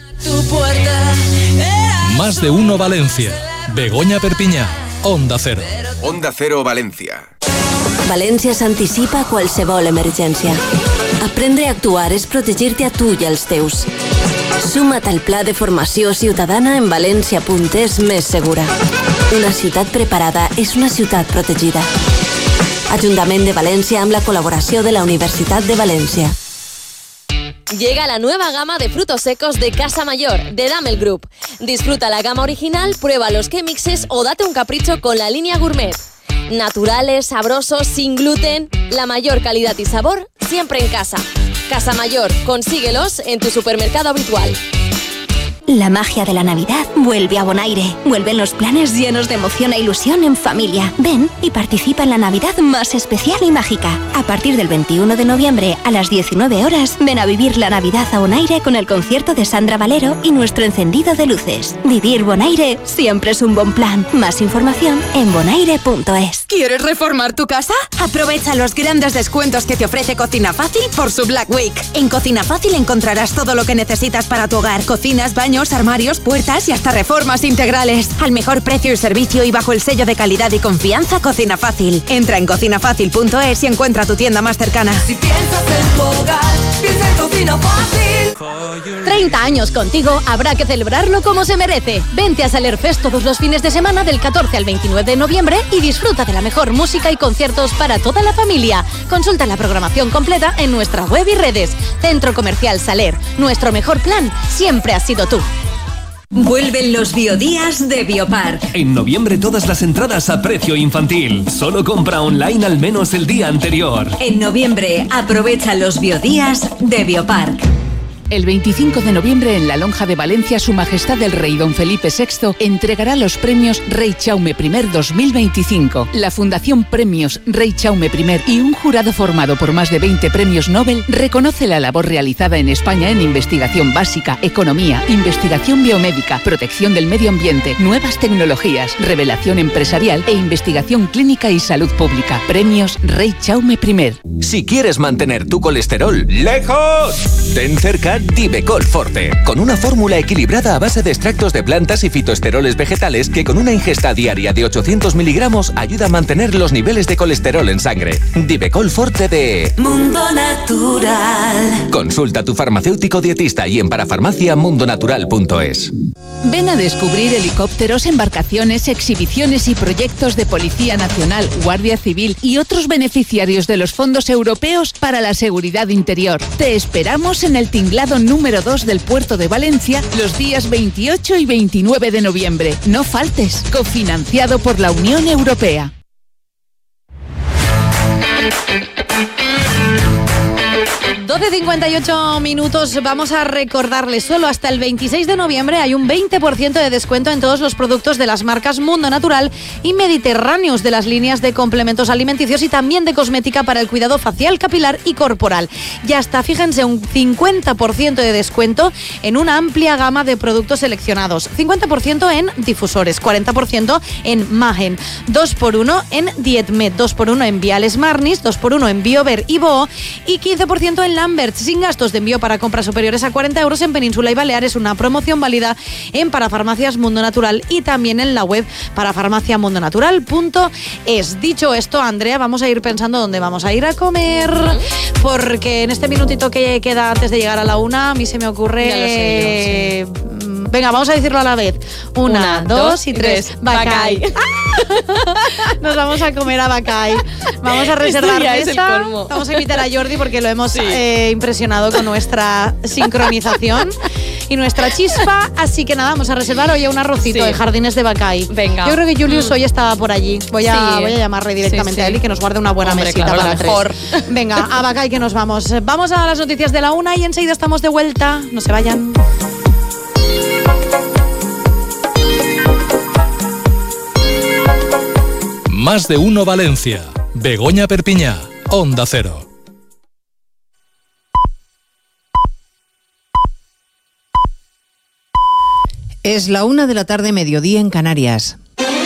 Más de uno Valencia. Begoña Perpinyà, Onda Cero. Onda Cero Valencia. València s'anticipa a qualsevol emergència. Aprendre a actuar és protegir-te a tu i als teus. Suma't al pla de formació ciutadana en valència punt es més segura. Una ciutat preparada és una ciutat protegida. Ajuntament de València amb la colaboració de la Universitat de València. Llega la nueva gama de frutos secos de Casa Mayor, de Damel Group. Disfruta la gama original, prueba los K-Mixes o date un capricho con la línea gourmet. Naturales, sabrosos, sin gluten, la mayor calidad y sabor siempre en casa. Casa Mayor, consíguelos en tu supermercado habitual. La magia de la Navidad vuelve a Bonaire. Vuelven los planes llenos de emoción e ilusión en familia. Ven y participa en la Navidad más especial y mágica. A partir del veintiuno de noviembre a las diecinueve horas, ven a vivir la Navidad a Bonaire con el concierto de Sandra Valero y nuestro encendido de luces. Vivir Bonaire siempre es un buen plan. Más información en bonaire punto es. ¿Quieres reformar tu casa? Aprovecha los grandes descuentos que te ofrece Cocina Fácil por su Black Week. En Cocina Fácil encontrarás todo lo que necesitas para tu hogar. Cocinas, baños, armarios, puertas y hasta reformas integrales. Al mejor precio y servicio y bajo el sello de calidad y confianza Cocina Fácil. Entra en cocina fácil punto es y encuentra tu tienda más cercana. Si piensas en tu hogar, piensa en Cocina Fácil. treinta años contigo, habrá que celebrarlo como se merece. Vente a Saler Fest todos los fines de semana del catorce al veintinueve de noviembre y disfruta de la mejor música y conciertos para toda la familia. Consulta la programación completa en nuestra web y redes. Centro Comercial Saler. Nuestro mejor plan siempre has sido tú. Vuelven los biodías de Biopark. En noviembre todas las entradas a precio infantil. Solo compra online al menos el día anterior. En noviembre aprovecha los biodías de Biopark. El veinticinco de noviembre en la Lonja de Valencia, Su Majestad el Rey Don Felipe sexto entregará los premios Rey Jaume primer dos mil veinticinco. La Fundación Premios Rey Jaume primer y un jurado formado por más de veinte premios Nobel reconoce la labor realizada en España en investigación básica, economía, investigación biomédica, protección del medio ambiente, nuevas tecnologías, revelación empresarial e investigación clínica y salud pública. Premios Rey Jaume primer. Si quieres mantener tu colesterol lejos, ten cerca Divecol Forte, con una fórmula equilibrada a base de extractos de plantas y fitoesteroles vegetales que con una ingesta diaria de ochocientos miligramos ayuda a mantener los niveles de colesterol en sangre. Divecol Forte de Mundo Natural. Consulta a tu farmacéutico dietista y en parafarmacia mundonatural punto es. Ven a descubrir helicópteros, embarcaciones, exhibiciones y proyectos de Policía Nacional, Guardia Civil y otros beneficiarios de los fondos europeos para la seguridad interior. Te esperamos en el tinglado número dos del puerto de Valencia los días veintiocho y veintinueve de noviembre. No faltes, cofinanciado por la Unión Europea. doce cincuenta y ocho minutos, vamos a recordarles, solo hasta el veintiséis de noviembre hay un veinte por ciento de descuento en todos los productos de las marcas Mundo Natural y Mediterráneos, de las líneas de complementos alimenticios y también de cosmética para el cuidado facial, capilar y corporal. Y hasta, fíjense, un cincuenta por ciento de descuento en una amplia gama de productos seleccionados. cincuenta por ciento en difusores, cuarenta por ciento en Magen, dos por uno en Dietmed, dos por uno en Viales Marnis, dos por uno en Biover y Boo y quince por ciento en Lambert, sin gastos de envío para compras superiores a cuarenta euros en Península y Baleares. Una promoción válida en Parafarmacias Mundo Natural y también en la web parafarmacia mundo natural punto es. Dicho esto, Andrea, vamos a ir pensando dónde vamos a ir a comer, porque en este minutito que queda antes de llegar a la una, a mí se me ocurre... Ya lo sé yo, sí. Venga, vamos a decirlo a la vez. Una, Una dos, dos y tres. tres. Bacay. Nos vamos a comer a Bacay. Vamos a reservar mesa. Vamos a invitar a Jordi porque lo hemos sí. eh, impresionado con nuestra sincronización y nuestra chispa. Así que nada, vamos a reservar hoy un arrocito sí. de Jardines de Bacay. Venga. Yo creo que Julius mm. hoy estaba por allí. Voy a, sí. voy a llamarle directamente sí, sí. a él y que nos guarde una buena Hombre, mesita claro, para mejor. tres. Venga, a Bacay que nos vamos. Vamos a las noticias de la una y enseguida estamos de vuelta. No se vayan. Más de uno Valencia. Begoña Perpiñá, Onda Cero. Es la una de la tarde, mediodía en Canarias.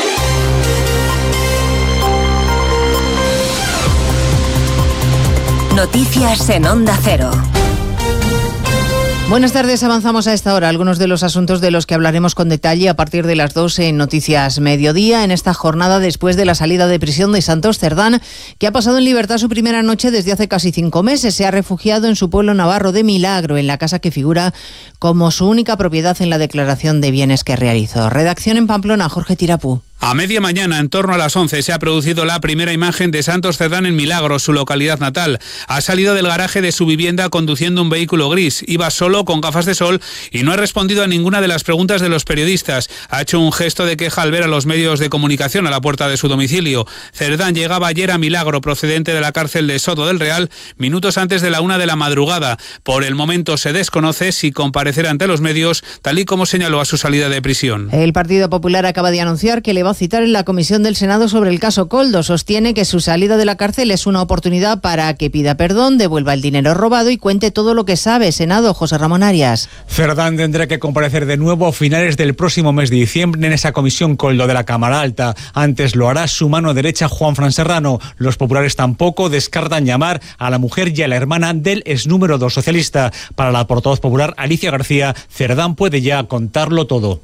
Noticias en Onda Cero. Buenas tardes, avanzamos a esta hora algunos de los asuntos de los que hablaremos con detalle a partir de las doce en Noticias Mediodía, en esta jornada después de la salida de prisión de Santos Cerdán, que ha pasado en libertad su primera noche desde hace casi cinco meses. Se ha refugiado en su pueblo navarro de Milagro, en la casa que figura como su única propiedad en la declaración de bienes que realizó. Redacción en Pamplona, Jorge Tirapú. A media mañana, en torno a las once, se ha producido la primera imagen de Santos Cerdán en Milagro, su localidad natal. Ha salido del garaje de su vivienda conduciendo un vehículo gris. Iba solo, con gafas de sol, y no ha respondido a ninguna de las preguntas de los periodistas. Ha hecho un gesto de queja al ver a los medios de comunicación a la puerta de su domicilio. Cerdán llegaba ayer a Milagro, procedente de la cárcel de Soto del Real, minutos antes de la una de la madrugada. Por el momento se desconoce si comparecerá ante los medios, tal y como señaló a su salida de prisión. El Partido Popular acaba de anunciar que le va a citar en la comisión del Senado sobre el caso Koldo. Sostiene que su salida de la cárcel es una oportunidad para que pida perdón, devuelva el dinero robado y cuente todo lo que sabe. Senado, José Ramón Arias. Cerdán tendrá que comparecer de nuevo a finales del próximo mes de diciembre en esa comisión Koldo de la Cámara Alta. Antes lo hará su mano derecha, Juanfran Serrano. Los populares tampoco descartan llamar a la mujer y a la hermana del ex número dos socialista. Para la portavoz popular, Alicia García, Cerdán puede ya contarlo todo.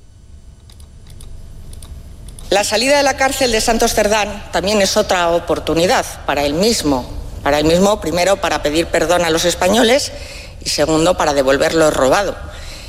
La salida de la cárcel de Santos Cerdán también es otra oportunidad para él mismo. Para él mismo, primero, para pedir perdón a los españoles y segundo, para devolver lo robado.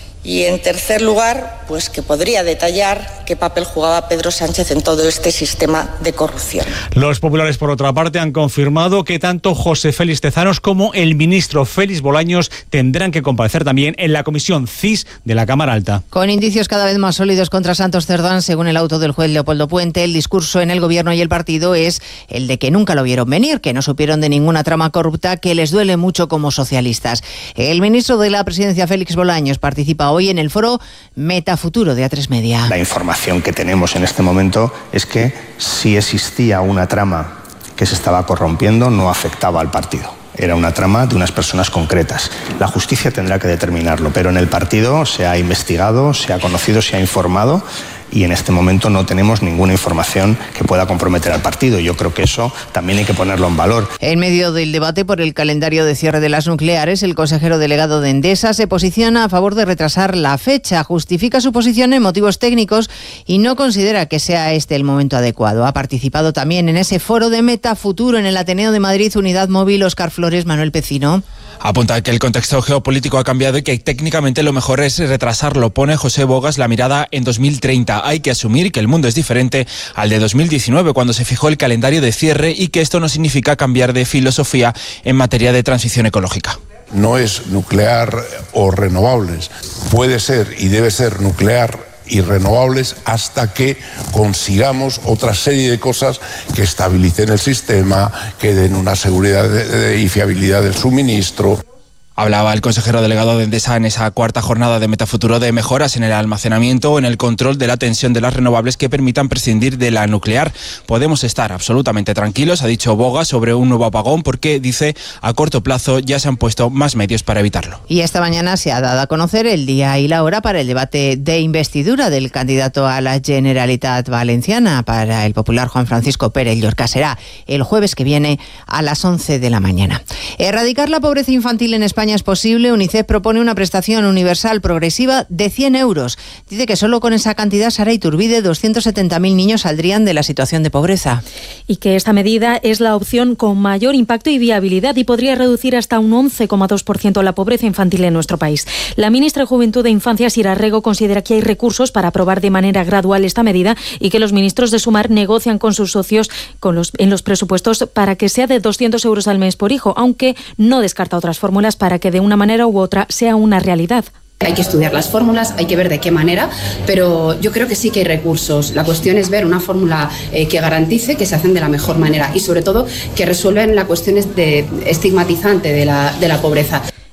Y en tercer lugar, pues que podría detallar qué papel jugaba Pedro Sánchez en todo este sistema de corrupción. Los populares, por otra parte, han confirmado que tanto José Félix Tezanos como el ministro Félix Bolaños tendrán que comparecer también en la comisión C I S de la Cámara Alta. Con indicios cada vez más sólidos contra Santos Cerdán, según el auto del juez Leopoldo Puente, el discurso en el gobierno y el partido es el de que nunca lo vieron venir, que no supieron de ninguna trama corrupta, que les duele mucho como socialistas. El ministro de la Presidencia, Félix Bolaños, participa hoy en el foro Metafuturo de A tres Media. La información que tenemos en este momento es que si existía una trama que se estaba corrompiendo, no afectaba al partido. Era una trama de unas personas concretas. La justicia tendrá que determinarlo, pero en el partido se ha investigado, se ha conocido, se ha informado y en este momento no tenemos ninguna información que pueda comprometer al partido. Yo creo que eso también hay que ponerlo en valor. En medio del debate por el calendario de cierre de las nucleares, el consejero delegado de Endesa se posiciona a favor de retrasar la fecha. Justifica su posición en motivos técnicos y no considera que sea este el momento adecuado. Ha participado también en ese foro de Metafuturo en el Ateneo de Madrid, Unidad Móvil, Óscar Flores, Manuel Pecino. Apunta que el contexto geopolítico ha cambiado y que técnicamente lo mejor es retrasarlo. Pone José Bogas la mirada en dos mil treinta. Hay que asumir que el mundo es diferente al de dos mil diecinueve, cuando se fijó el calendario de cierre, y que esto no significa cambiar de filosofía en materia de transición ecológica. No es nuclear o renovables. Puede ser y debe ser nuclear y renovables hasta que consigamos otra serie de cosas que estabilicen el sistema, que den una seguridad de, de, y fiabilidad del suministro. Hablaba el consejero delegado de Endesa en esa cuarta jornada de Metafuturo de mejoras en el almacenamiento o en el control de la tensión de las renovables que permitan prescindir de la nuclear. Podemos estar absolutamente tranquilos, ha dicho Bogas, sobre un nuevo apagón, porque, dice, a corto plazo ya se han puesto más medios para evitarlo. Y esta mañana se ha dado a conocer el día y la hora para el debate de investidura del candidato a la Generalitat Valenciana para el popular Juan Francisco Pérez Llorca. Será el jueves que viene a las once de la mañana. Erradicar la pobreza infantil en España es posible. UNICEF propone una prestación universal progresiva de cien euros. Dice que solo con esa cantidad, Sara Iturbide, doscientos setenta mil niños saldrían de la situación de pobreza. Y que esta medida es la opción con mayor impacto y viabilidad y podría reducir hasta un once coma dos por ciento la pobreza infantil en nuestro país. La ministra de Juventud e Infancia, Sira Rego, considera que hay recursos para aprobar de manera gradual esta medida y que los ministros de Sumar negocian con sus socios con los, en los presupuestos para que sea de doscientos euros al mes por hijo, aunque no descarta otras fórmulas para que de una manera u otra sea una realidad. Hay que estudiar las fórmulas, hay que ver de qué manera, pero yo creo que sí que hay recursos. La cuestión es ver una fórmula eh, que garantice que se hacen de la mejor manera y sobre todo que resuelven la cuestión de estigmatizante de la, de la pobreza.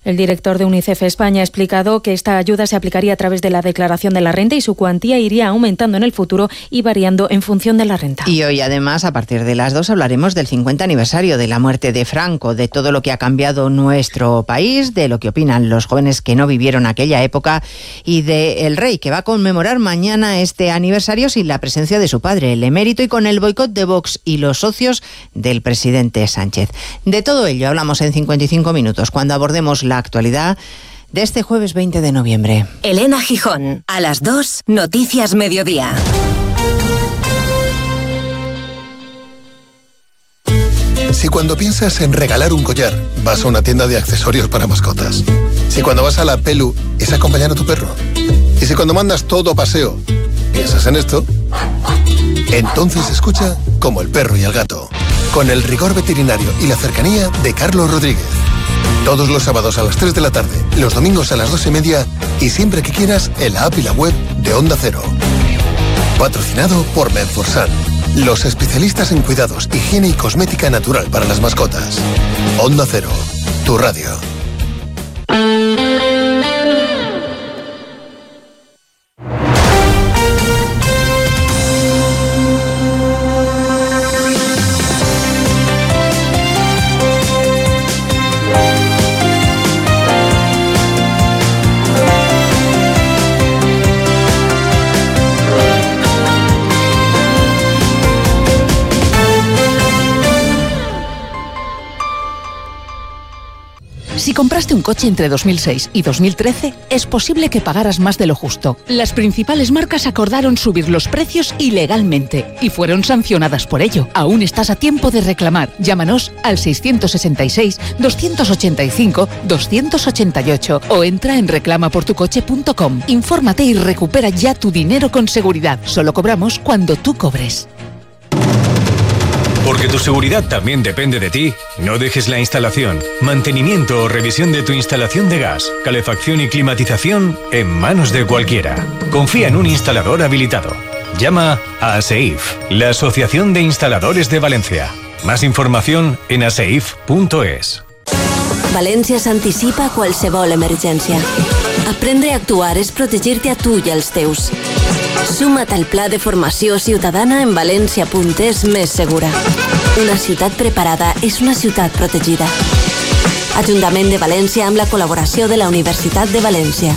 El director de UNICEF España ha explicado que esta ayuda se aplicaría a través de la declaración de la renta y su cuantía iría aumentando en el futuro y variando en función de la renta. Y hoy además, a partir de las dos, hablaremos del cincuenta aniversario de la muerte de Franco, de todo lo que ha cambiado nuestro país, de lo que opinan los jóvenes que no vivieron aquella época y de el rey, que va a conmemorar mañana este aniversario sin la presencia de su padre, el emérito, y con el boicot de Vox y los socios del presidente Sánchez. De todo ello hablamos en cincuenta y cinco minutos, cuando abordemos la actualidad de este jueves veinte de noviembre. Elena Gijón, a las dos, Noticias Mediodía. Si cuando piensas en regalar un collar, vas a una tienda de accesorios para mascotas. Si cuando vas a la Pelu, es acompañar a tu perro. Y si cuando mandas todo a paseo, piensas en esto, entonces escucha Como el perro y el gato, con el rigor veterinario y la cercanía de Carlos Rodríguez. Todos los sábados a las tres de la tarde, los domingos a las dos y media y siempre que quieras en la app y la web de Onda Cero. Patrocinado por Medforsan, los especialistas en cuidados, higiene y cosmética natural para las mascotas. Onda Cero, tu radio. Si compraste un coche entre dos mil seis y dos mil trece, es posible que pagaras más de lo justo. Las principales marcas acordaron subir los precios ilegalmente y fueron sancionadas por ello. Aún estás a tiempo de reclamar. Llámanos al seiscientos sesenta y seis, doscientos ochenta y cinco, doscientos ochenta y ocho o entra en reclama por tu coche punto com. Infórmate y recupera ya tu dinero con seguridad. Solo cobramos cuando tú cobres. Porque tu seguridad también depende de ti, no dejes la instalación, mantenimiento o revisión de tu instalación de gas, calefacción y climatización en manos de cualquiera. Confía en un instalador habilitado. Llama a ASEIF, la Asociación de Instaladores de Valencia. Más información en aseif punto es. València s'anticipa a qualsevol emergència. Aprendre a actuar és protegir-te a tu i als teus. Suma't al pla de formació ciutadana en valència punt es més segura. Una ciutat preparada és una ciutat protegida. Ajuntament de València amb la col·laboració de la Universitat de València.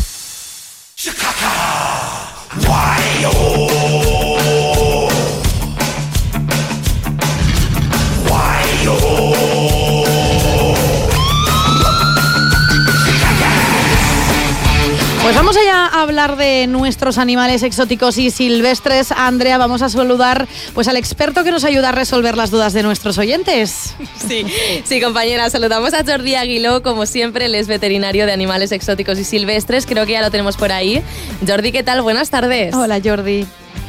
Pues vamos allá a hablar de nuestros animales exóticos y silvestres. Andrea, vamos a saludar pues al experto que nos ayuda a resolver las dudas de nuestros oyentes. Sí, sí, compañera, saludamos a Jordi Aguiló, como siempre, él es veterinario de animales exóticos y silvestres, creo que ya lo tenemos por ahí. Jordi, ¿qué tal? Buenas tardes. Hola, Jordi.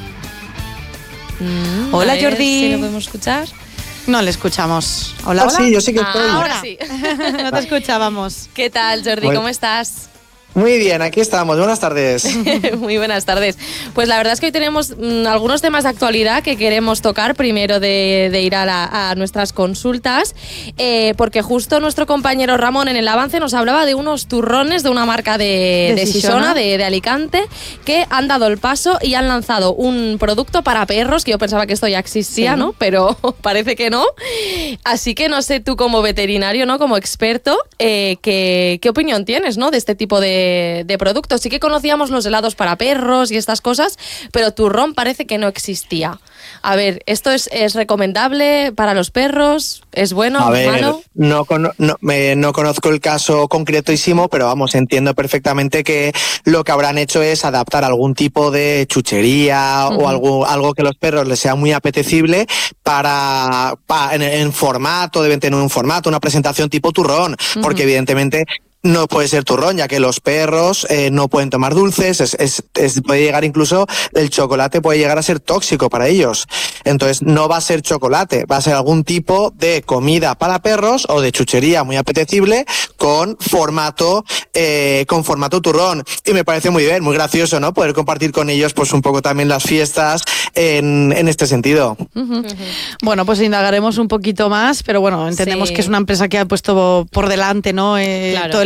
Mm, Hola, a ver Jordi. si lo podemos escuchar. No le escuchamos. Hola, ah, hola. Sí, yo sí que estoy. Ah, ahora sí. No te escuchábamos. ¿Qué tal, Jordi? Bueno. ¿Cómo estás? Muy bien, aquí estamos. Buenas tardes. Muy buenas tardes. Pues la verdad es que hoy tenemos mmm, algunos temas de actualidad que queremos tocar primero de, de ir a, la, a nuestras consultas, eh, porque justo nuestro compañero Ramón en el avance nos hablaba de unos turrones de una marca de, de, de Sisona, de, de Alicante, que han dado el paso y han lanzado un producto para perros, que yo pensaba que esto ya existía, sí, ¿no? Pero parece que no. Así que no sé tú como veterinario, ¿no? Como experto, eh, ¿qué, qué opinión tienes, ¿no? De este tipo de de productos. Sí que conocíamos los helados para perros y estas cosas, pero turrón parece que no existía. A ver, ¿esto es, es recomendable para los perros? ¿Es bueno? A ver, malo? No, no, me, no conozco el caso concretísimo, pero vamos, entiendo perfectamente que lo que habrán hecho es adaptar algún tipo de chuchería uh-huh. o algo, algo que a los perros les sea muy apetecible para, para en, en formato, deben tener un formato, una presentación tipo turrón, uh-huh. porque evidentemente no puede ser turrón, ya que los perros eh, no pueden tomar dulces, es, es, es, puede llegar incluso, el chocolate puede llegar a ser tóxico para ellos. Entonces no va a ser chocolate, va a ser algún tipo de comida para perros o de chuchería muy apetecible con formato eh, con formato turrón. Y me parece muy bien, muy gracioso, ¿no? Poder compartir con ellos pues un poco también las fiestas en, en este sentido. Uh-huh. Uh-huh. Bueno, pues indagaremos un poquito más, pero bueno, entendemos sí. que es una empresa que ha puesto por delante, ¿no? Eh, claro. todo el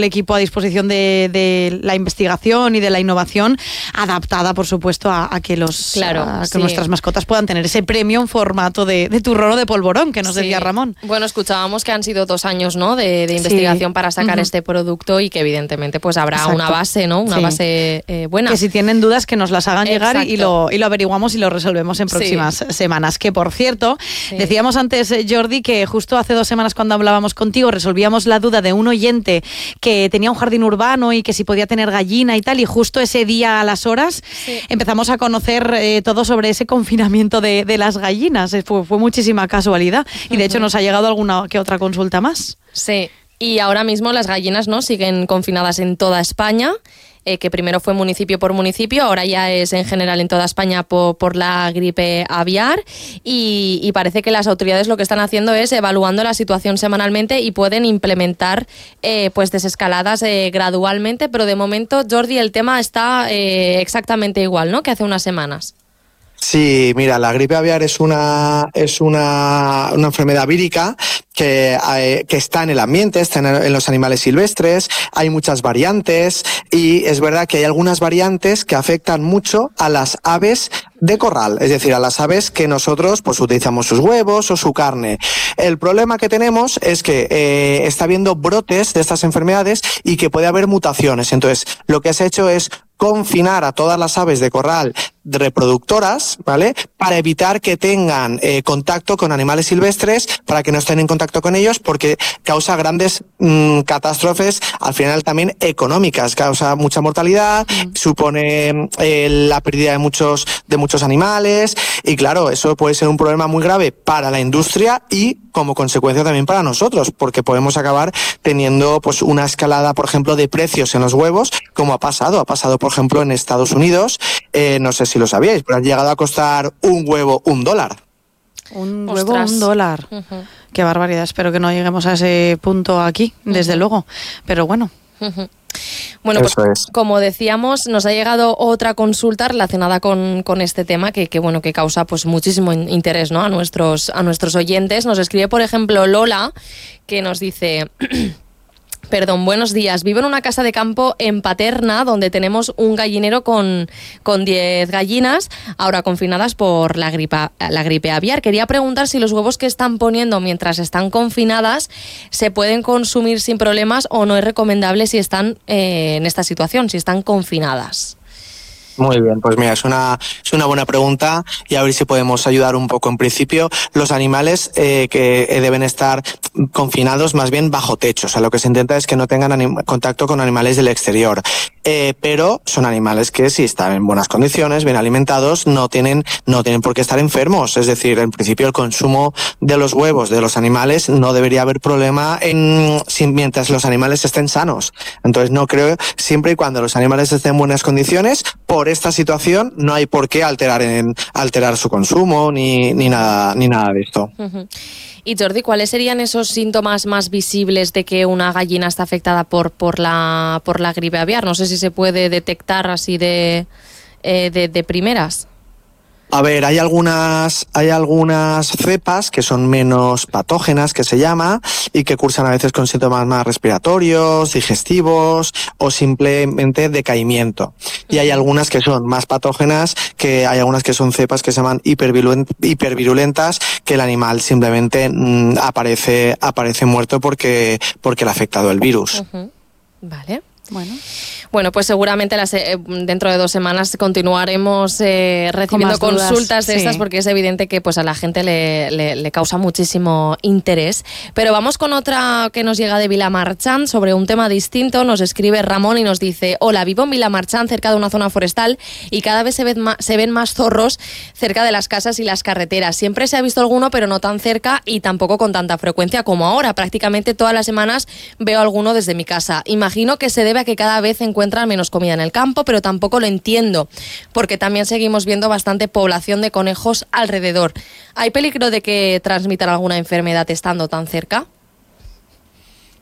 el equipo a disposición de, de la investigación y de la innovación, adaptada, por supuesto, a, a que los claro, a que sí. nuestras mascotas puedan tener ese premio en formato de, de turrón o de polvorón, que nos sí. decía Ramón. Bueno, escuchábamos que han sido dos años, ¿no?, de, de investigación sí. para sacar uh-huh. este producto y que evidentemente pues habrá Exacto. una base, ¿no?, una sí. base eh, buena. Que si tienen dudas que nos las hagan Exacto. llegar y lo, y lo averiguamos y lo resolvemos en próximas sí. semanas. Que por cierto, sí. decíamos antes, Jordi, que justo hace dos semanas cuando hablábamos contigo resolvíamos la duda de un oyente que tenía un jardín urbano y que si podía tener gallina y tal, y justo ese día a las horas sí. empezamos a conocer eh, todo sobre ese confinamiento de, de las gallinas. Fue, fue muchísima casualidad y de hecho nos ha llegado alguna que otra consulta más. Sí, y ahora mismo las gallinas, ¿no?, siguen confinadas en toda España. Eh, que primero fue municipio por municipio, ahora ya es en general en toda España por, por la gripe aviar y, y parece que las autoridades lo que están haciendo es evaluando la situación semanalmente y pueden implementar eh, pues desescaladas eh, gradualmente, pero de momento, Jordi, el tema está eh, exactamente igual, ¿no?, que hace unas semanas. Sí, mira, la gripe aviar es una es una, una enfermedad vírica que, eh, que está en el ambiente, está en, en los animales silvestres, hay muchas variantes y es verdad que hay algunas variantes que afectan mucho a las aves de corral, es decir, a las aves que nosotros pues utilizamos sus huevos o su carne. El problema que tenemos es que eh, está habiendo brotes de estas enfermedades y que puede haber mutaciones. Entonces, lo que se ha hecho es confinar a todas las aves de corral reproductoras, ¿vale?, para evitar que tengan eh, contacto con animales silvestres, para que no estén en contacto con ellos, porque causa grandes mmm, catástrofes, al final también económicas, causa mucha mortalidad, mm. supone eh, la pérdida de muchos de muchos animales y claro, eso puede ser un problema muy grave para la industria y como consecuencia también para nosotros, porque podemos acabar teniendo pues una escalada, por ejemplo, de precios en los huevos, como ha pasado, ha pasado por ejemplo en Estados Unidos, eh, no sé si lo sabíais, pero han llegado a costar un huevo un dólar. Un huevo un dólar. Uh-huh. Qué barbaridad, espero que no lleguemos a ese punto aquí, desde uh-huh. luego, pero bueno. Uh-huh. Bueno, pues es. Como decíamos, nos ha llegado otra consulta relacionada con, con este tema que, que bueno que causa pues muchísimo interés, ¿no?, a nuestros a nuestros oyentes. Nos escribe, por ejemplo, Lola, que nos dice Perdón, buenos días. Vivo en una casa de campo en Paterna, donde tenemos un gallinero con con diez gallinas, ahora confinadas por la gripe, la gripe aviar. Quería preguntar si los huevos que están poniendo mientras están confinadas se pueden consumir sin problemas o no es recomendable si están eh, en esta situación, si están confinadas. Muy bien, pues mira, es una es una buena pregunta y a ver si podemos ayudar un poco. En principio, los animales eh, que deben estar confinados más bien bajo techo, o sea, lo que se intenta es que no tengan anim- contacto con animales del exterior, eh, pero son animales que si están en buenas condiciones, bien alimentados, no tienen no tienen por qué estar enfermos, es decir, en principio el consumo de los huevos de los animales no debería haber problema en sin, mientras los animales estén sanos. Entonces no creo, siempre y cuando los animales estén en buenas condiciones, por esta situación no hay por qué alterar en alterar su consumo ni ni nada ni nada de esto. Uh-huh. Y Jordi, ¿cuáles serían esos síntomas más visibles de que una gallina está afectada por por la por la gripe aviar? No sé si se puede detectar así de eh, de, de primeras. A ver, hay algunas, hay algunas cepas que son menos patógenas, que se llama, y que cursan a veces con síntomas más respiratorios, digestivos o simplemente decaimiento. Y hay algunas que son más patógenas, que hay algunas que son cepas que se llaman hipervirulentas, que el animal simplemente mmm, aparece, aparece muerto porque, porque le ha afectado el virus. Uh-huh. Vale. Bueno. Bueno, pues seguramente las, eh, dentro de dos semanas continuaremos eh, recibiendo consultas de sí. estas, porque es evidente que pues a la gente le, le, le causa muchísimo interés. Pero vamos con otra que nos llega de Vilamarchant sobre un tema distinto. Nos escribe Ramón y nos dice: hola, vivo en Vilamarchant, cerca de una zona forestal, y cada vez se ven, más, se ven más zorros cerca de las casas y las carreteras. Siempre se ha visto alguno, pero no tan cerca y tampoco con tanta frecuencia como ahora. Prácticamente todas las semanas veo alguno desde mi casa. Imagino que se debe a que cada vez encuentran menos comida en el campo, pero tampoco lo entiendo, porque también seguimos viendo bastante población de conejos alrededor. ¿Hay peligro de que transmitan alguna enfermedad estando tan cerca?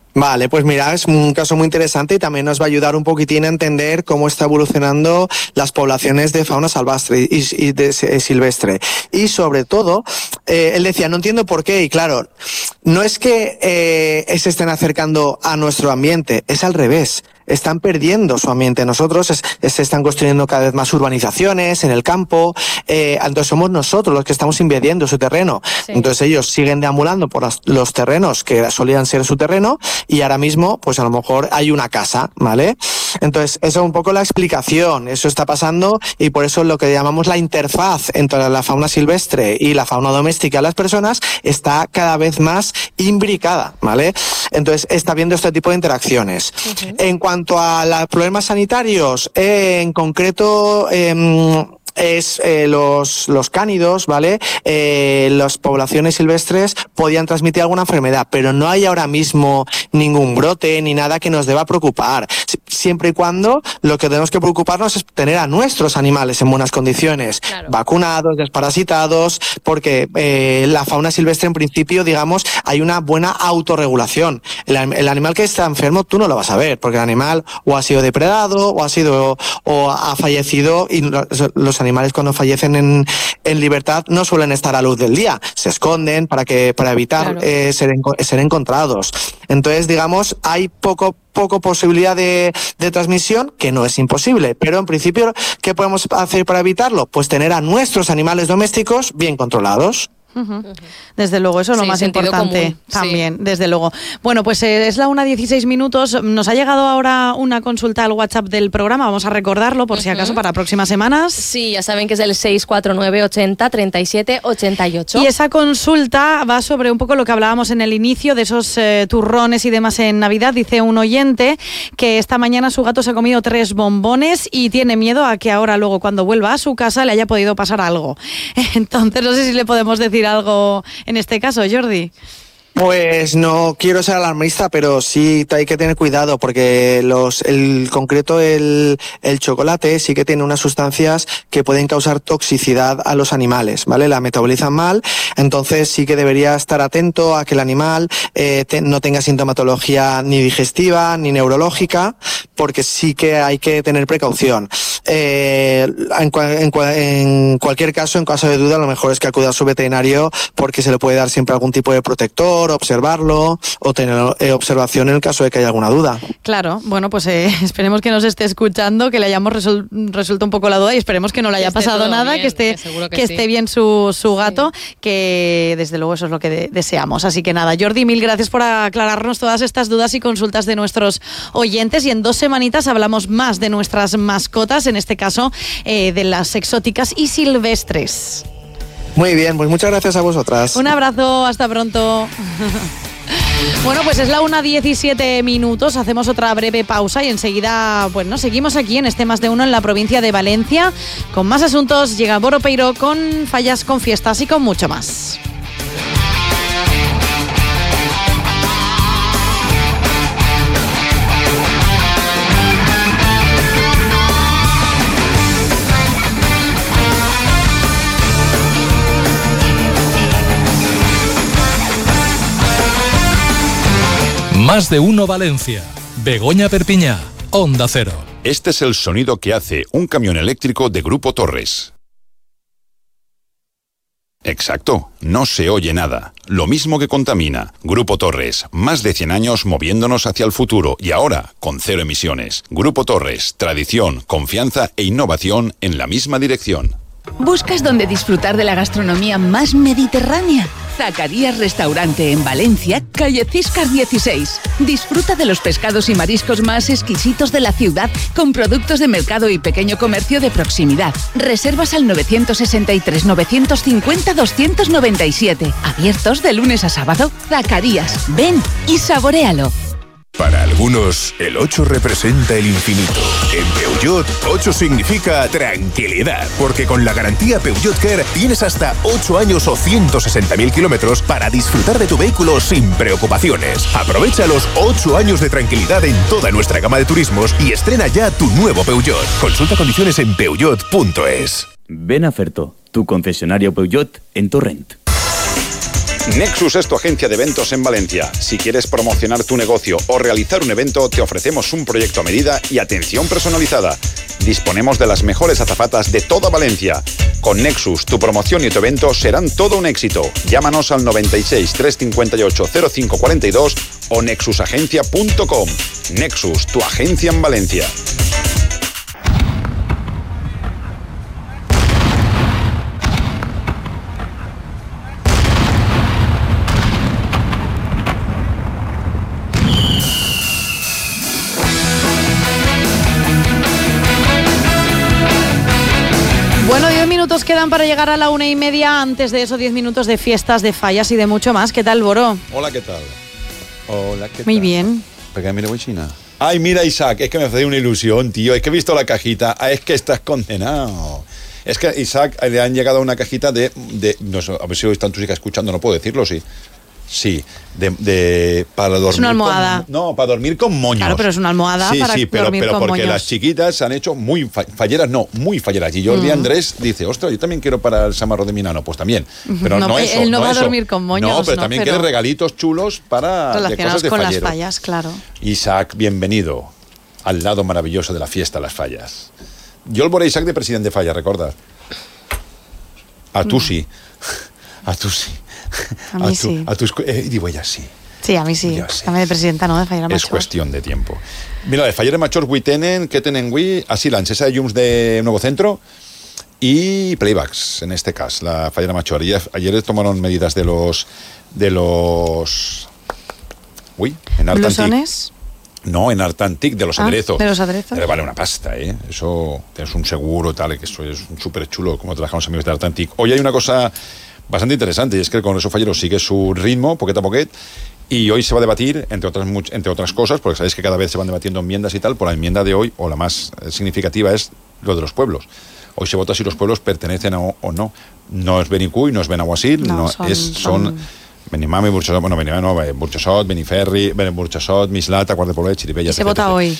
Vale, pues mira, es un caso muy interesante y también nos va a ayudar un poquitín a entender cómo está evolucionando las poblaciones de fauna salvaje y, y de, de silvestre. Y sobre todo, eh, él decía, no entiendo por qué, y claro, no es que eh, se estén acercando a nuestro ambiente, es al revés. Están perdiendo su ambiente. Nosotros es, es, se están construyendo cada vez más urbanizaciones en el campo, eh, entonces somos nosotros los que estamos invadiendo su terreno. Sí. Entonces ellos siguen deambulando por las, los terrenos que solían ser su terreno y ahora mismo, pues a lo mejor hay una casa, ¿vale? Entonces, esa es un poco la explicación. Eso está pasando y por eso lo que llamamos la interfaz entre la fauna silvestre y la fauna doméstica de las personas está cada vez más imbricada, ¿vale? Entonces, está habiendo este tipo de interacciones. Uh-huh. En cuanto a los problemas sanitarios, eh, en concreto... Eh, es eh, los, los cánidos, ¿vale? Eh, las poblaciones silvestres podían transmitir alguna enfermedad, pero no hay ahora mismo ningún brote ni nada que nos deba preocupar. Siempre y cuando lo que tenemos que preocuparnos es tener a nuestros animales en buenas condiciones, claro. Vacunados, desparasitados, porque eh, la fauna silvestre en principio, digamos, hay una buena autorregulación. El, el animal que está enfermo tú no lo vas a ver, porque el animal o ha sido depredado o ha sido o ha fallecido y los, los animales cuando fallecen en, en libertad no suelen estar a luz del día, se esconden para que para evitar claro. eh, ser, en, ser encontrados. Entonces, digamos, hay poco poco posibilidad de, de transmisión, que no es imposible, pero en principio, ¿qué podemos hacer para evitarlo? Pues tener a nuestros animales domésticos bien controlados. Uh-huh. Desde luego, eso es lo sí, más importante común. también, sí. desde luego. Bueno, pues eh, es la una dieciséis minutos. Nos ha llegado ahora una consulta al WhatsApp del programa. Vamos a recordarlo por uh-huh. si acaso para próximas semanas. Sí, ya saben que es el seis cuatro nueve ochenta treinta y siete ochenta y ocho. Y esa consulta va sobre un poco lo que hablábamos en el inicio de esos eh, turrones y demás en Navidad. Dice un oyente que esta mañana su gato se ha comido tres bombones y tiene miedo a que ahora luego cuando vuelva a su casa le haya podido pasar algo. Entonces no sé si le podemos decir algo en este caso, Jordi. Pues no quiero ser alarmista, pero sí hay que tener cuidado porque los, el concreto el, el chocolate sí que tiene unas sustancias que pueden causar toxicidad a los animales, ¿vale? La metabolizan mal, entonces sí que debería estar atento a que el animal eh, te, no tenga sintomatología ni digestiva ni neurológica, porque sí que hay que tener precaución. Eh, en, en, en cualquier caso, en caso de duda, lo mejor es que acuda a su veterinario porque se le puede dar siempre algún tipo de protector, observarlo o tener eh, observación en el caso de que haya alguna duda. Claro, bueno, pues eh, esperemos que nos esté escuchando, que le hayamos resol- resuelto un poco la duda y esperemos que no le haya pasado nada, bien, que esté que, que, que sí. esté bien su, su gato, sí. Que desde luego eso es lo que de- deseamos. Así que nada, Jordi, mil gracias por aclararnos todas estas dudas y consultas de nuestros oyentes y en dos semanitas hablamos más de nuestras mascotas, en este caso eh, de las exóticas y silvestres. Muy bien, pues muchas gracias a vosotras. Un abrazo, hasta pronto. Bueno, pues es la una diecisiete minutos, hacemos otra breve pausa y enseguida, bueno, seguimos aquí en este Más de Uno en la provincia de Valencia. Con más asuntos llega Boro Peiro con fallas, con fiestas y con mucho más. Más de Uno Valencia. Begoña Perpiñá, Onda Cero. Este es el sonido que hace un camión eléctrico de Grupo Torres. Exacto, no se oye nada. Lo mismo que contamina. Grupo Torres, más de cien años moviéndonos hacia el futuro y ahora con cero emisiones. Grupo Torres, tradición, confianza e innovación en la misma dirección. ¿Buscas dónde disfrutar de la gastronomía más mediterránea? Zacarías Restaurante en Valencia, calle Ciscar dieciséis. Disfruta de los pescados y mariscos más exquisitos de la ciudad con productos de mercado y pequeño comercio de proximidad. Reservas al nueve sesenta y tres, novecientos cincuenta, doscientos noventa y siete. Abiertos de lunes a sábado. Zacarías, ven y saboréalo. Para algunos, el ocho representa el infinito. En Peugeot, ocho significa tranquilidad, porque con la garantía Peugeot Care tienes hasta ocho años o ciento sesenta mil kilómetros para disfrutar de tu vehículo sin preocupaciones. Aprovecha los ocho años de tranquilidad en toda nuestra gama de turismos y estrena ya tu nuevo Peugeot. Consulta condiciones en peugeot punto es. Ven a Ferto, tu concesionario Peugeot en Torrent. Nexus es tu agencia de eventos en Valencia. Si quieres promocionar tu negocio o realizar un evento, te ofrecemos un proyecto a medida y atención personalizada. Disponemos de las mejores azafatas de toda Valencia. Con Nexus, tu promoción y tu evento serán todo un éxito. Llámanos al noventa y seis, trescientos cincuenta y ocho, cero cinco cuarenta y dos o nexus agencia punto com. Nexus, tu agencia en Valencia. Bueno, diez minutos quedan para llegar a la una y media. Antes de eso, diez minutos de fiestas, de fallas y de mucho más. ¿Qué tal, Boro? Hola, ¿qué tal? Hola, ¿qué tal? Muy bien. Porque mira, voy China. Ay, mira, Isaac, es que me hace una ilusión, tío. Es que he visto la cajita. Ah, es que estás condenado. Es que a Isaac le han llegado una cajita de... de no sé, a ver si hoy están tus hijas escuchando, no puedo decirlo, sí. Sí, de, de para dormir. Es una almohada. Con, no, para dormir con moños. Claro, pero es una almohada sí, para sí, pero, dormir pero con porque moños. las chiquitas se han hecho muy falleras, no, muy falleras. Y Jordi mm. Andrés dice, ostras, yo también quiero para el Samarro de Minano. Pues también. Pero no, no eso. Él no, no va eso. a dormir con moños. No, pero no, también pero quiere regalitos chulos para relacionados de cosas de con fallero. Las fallas, claro. Isaac, bienvenido al lado maravilloso de la fiesta, las fallas. Yo el Bora Isaac de presidente de falla, ¿recuerdas? A tú mm. sí. A tú sí. A mí a tu, sí. A tus, eh, digo ella sí. Sí, a mí sí. Dame de presidenta, no, de Fallera Major. És qüestió de tiempo. Mira, de Fallera Major avui tenen, què tenen avui? Així, l'ancesa de llums de Nuevo Centro y playbacks, en este cas, la Fallera Major. Ayer, ayer tomaron medidas de los... de los... Uy, en Art ¿Blusones? No, en Art Antic, de los ah, aderezos. De los aderezos. Pero vale una pasta, ¿eh? Eso, tienes un seguro, tal, que eso es súper chulo, como trabajan los amigos de Art Antic. Hoy hay una cosa bastante interesante, y es que el Congreso Fallero sigue su ritmo, poquet a poquet, y hoy se va a debatir, entre otras, entre otras cosas, porque sabéis que cada vez se van debatiendo enmiendas y tal, por la enmienda de hoy, o la más significativa, es lo de los pueblos. Hoy se vota si los pueblos pertenecen a, o no. No es Benicull, no es Benaguasil, no, no son, es, son, son Benimama y Burxasot, bueno, Benimama no, Burxasot, Beniferri, Burxasot, Mislata, Quart de Poblet, Xirivella. ¿Y se vota hoy?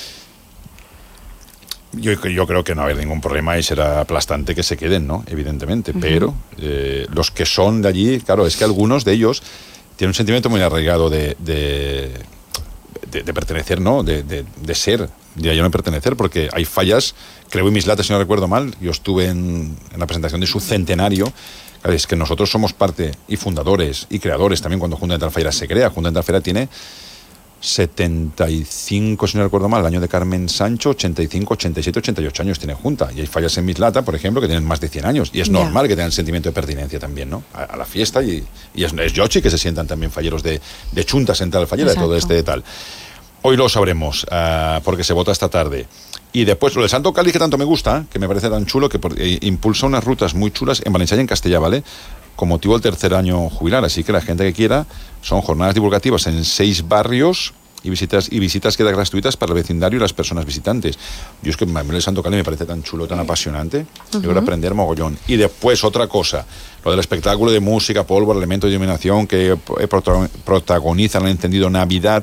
Yo, yo creo que no va a haber ningún problema y será aplastante que se queden, ¿no? Evidentemente, uh-huh. pero eh, los que son de allí, claro, es que algunos de ellos tienen un sentimiento muy arraigado de, de, de, de pertenecer, ¿no? De, de, de ser, de yo no pertenecer, porque hay fallas, creo en Mislata, si no recuerdo mal, yo estuve en, en la presentación de su centenario. Claro, es que nosotros somos parte y fundadores y creadores también cuando Junta de Talfera se crea. Junta de Talfera tiene setenta y cinco, si no recuerdo mal, el año de Carmen Sancho, ochenta y cinco, ochenta y siete, ochenta y ocho años tiene Junta. Y hay fallas en Mislata, por ejemplo, que tienen más de cien años. Y es yeah. normal que tengan sentimiento de pertinencia también, ¿no? A, a la fiesta. Y, y es, es yochi que se sientan también falleros de, de Chunta Central Fallera, Exacto. de todo este tal. Hoy lo sabremos, uh, porque se vota esta tarde. Y después lo del Santo Cáliz, que tanto me gusta, que me parece tan chulo, que por, eh, impulsa unas rutas muy chulas en Valencia y en Castellá, ¿vale? Con motivo del tercer año jubilar. Así que la gente que quiera, son jornadas divulgativas en seis barrios y visitas y visitas quedan gratuitas para el vecindario y las personas visitantes. Yo es que a mí el Santo Cáliz me parece tan chulo, tan apasionante. Uh-huh. Yo quiero aprender mogollón. Y después otra cosa, lo del espectáculo de música, pólvora, elementos de iluminación que protagonizan el entendido Navidad.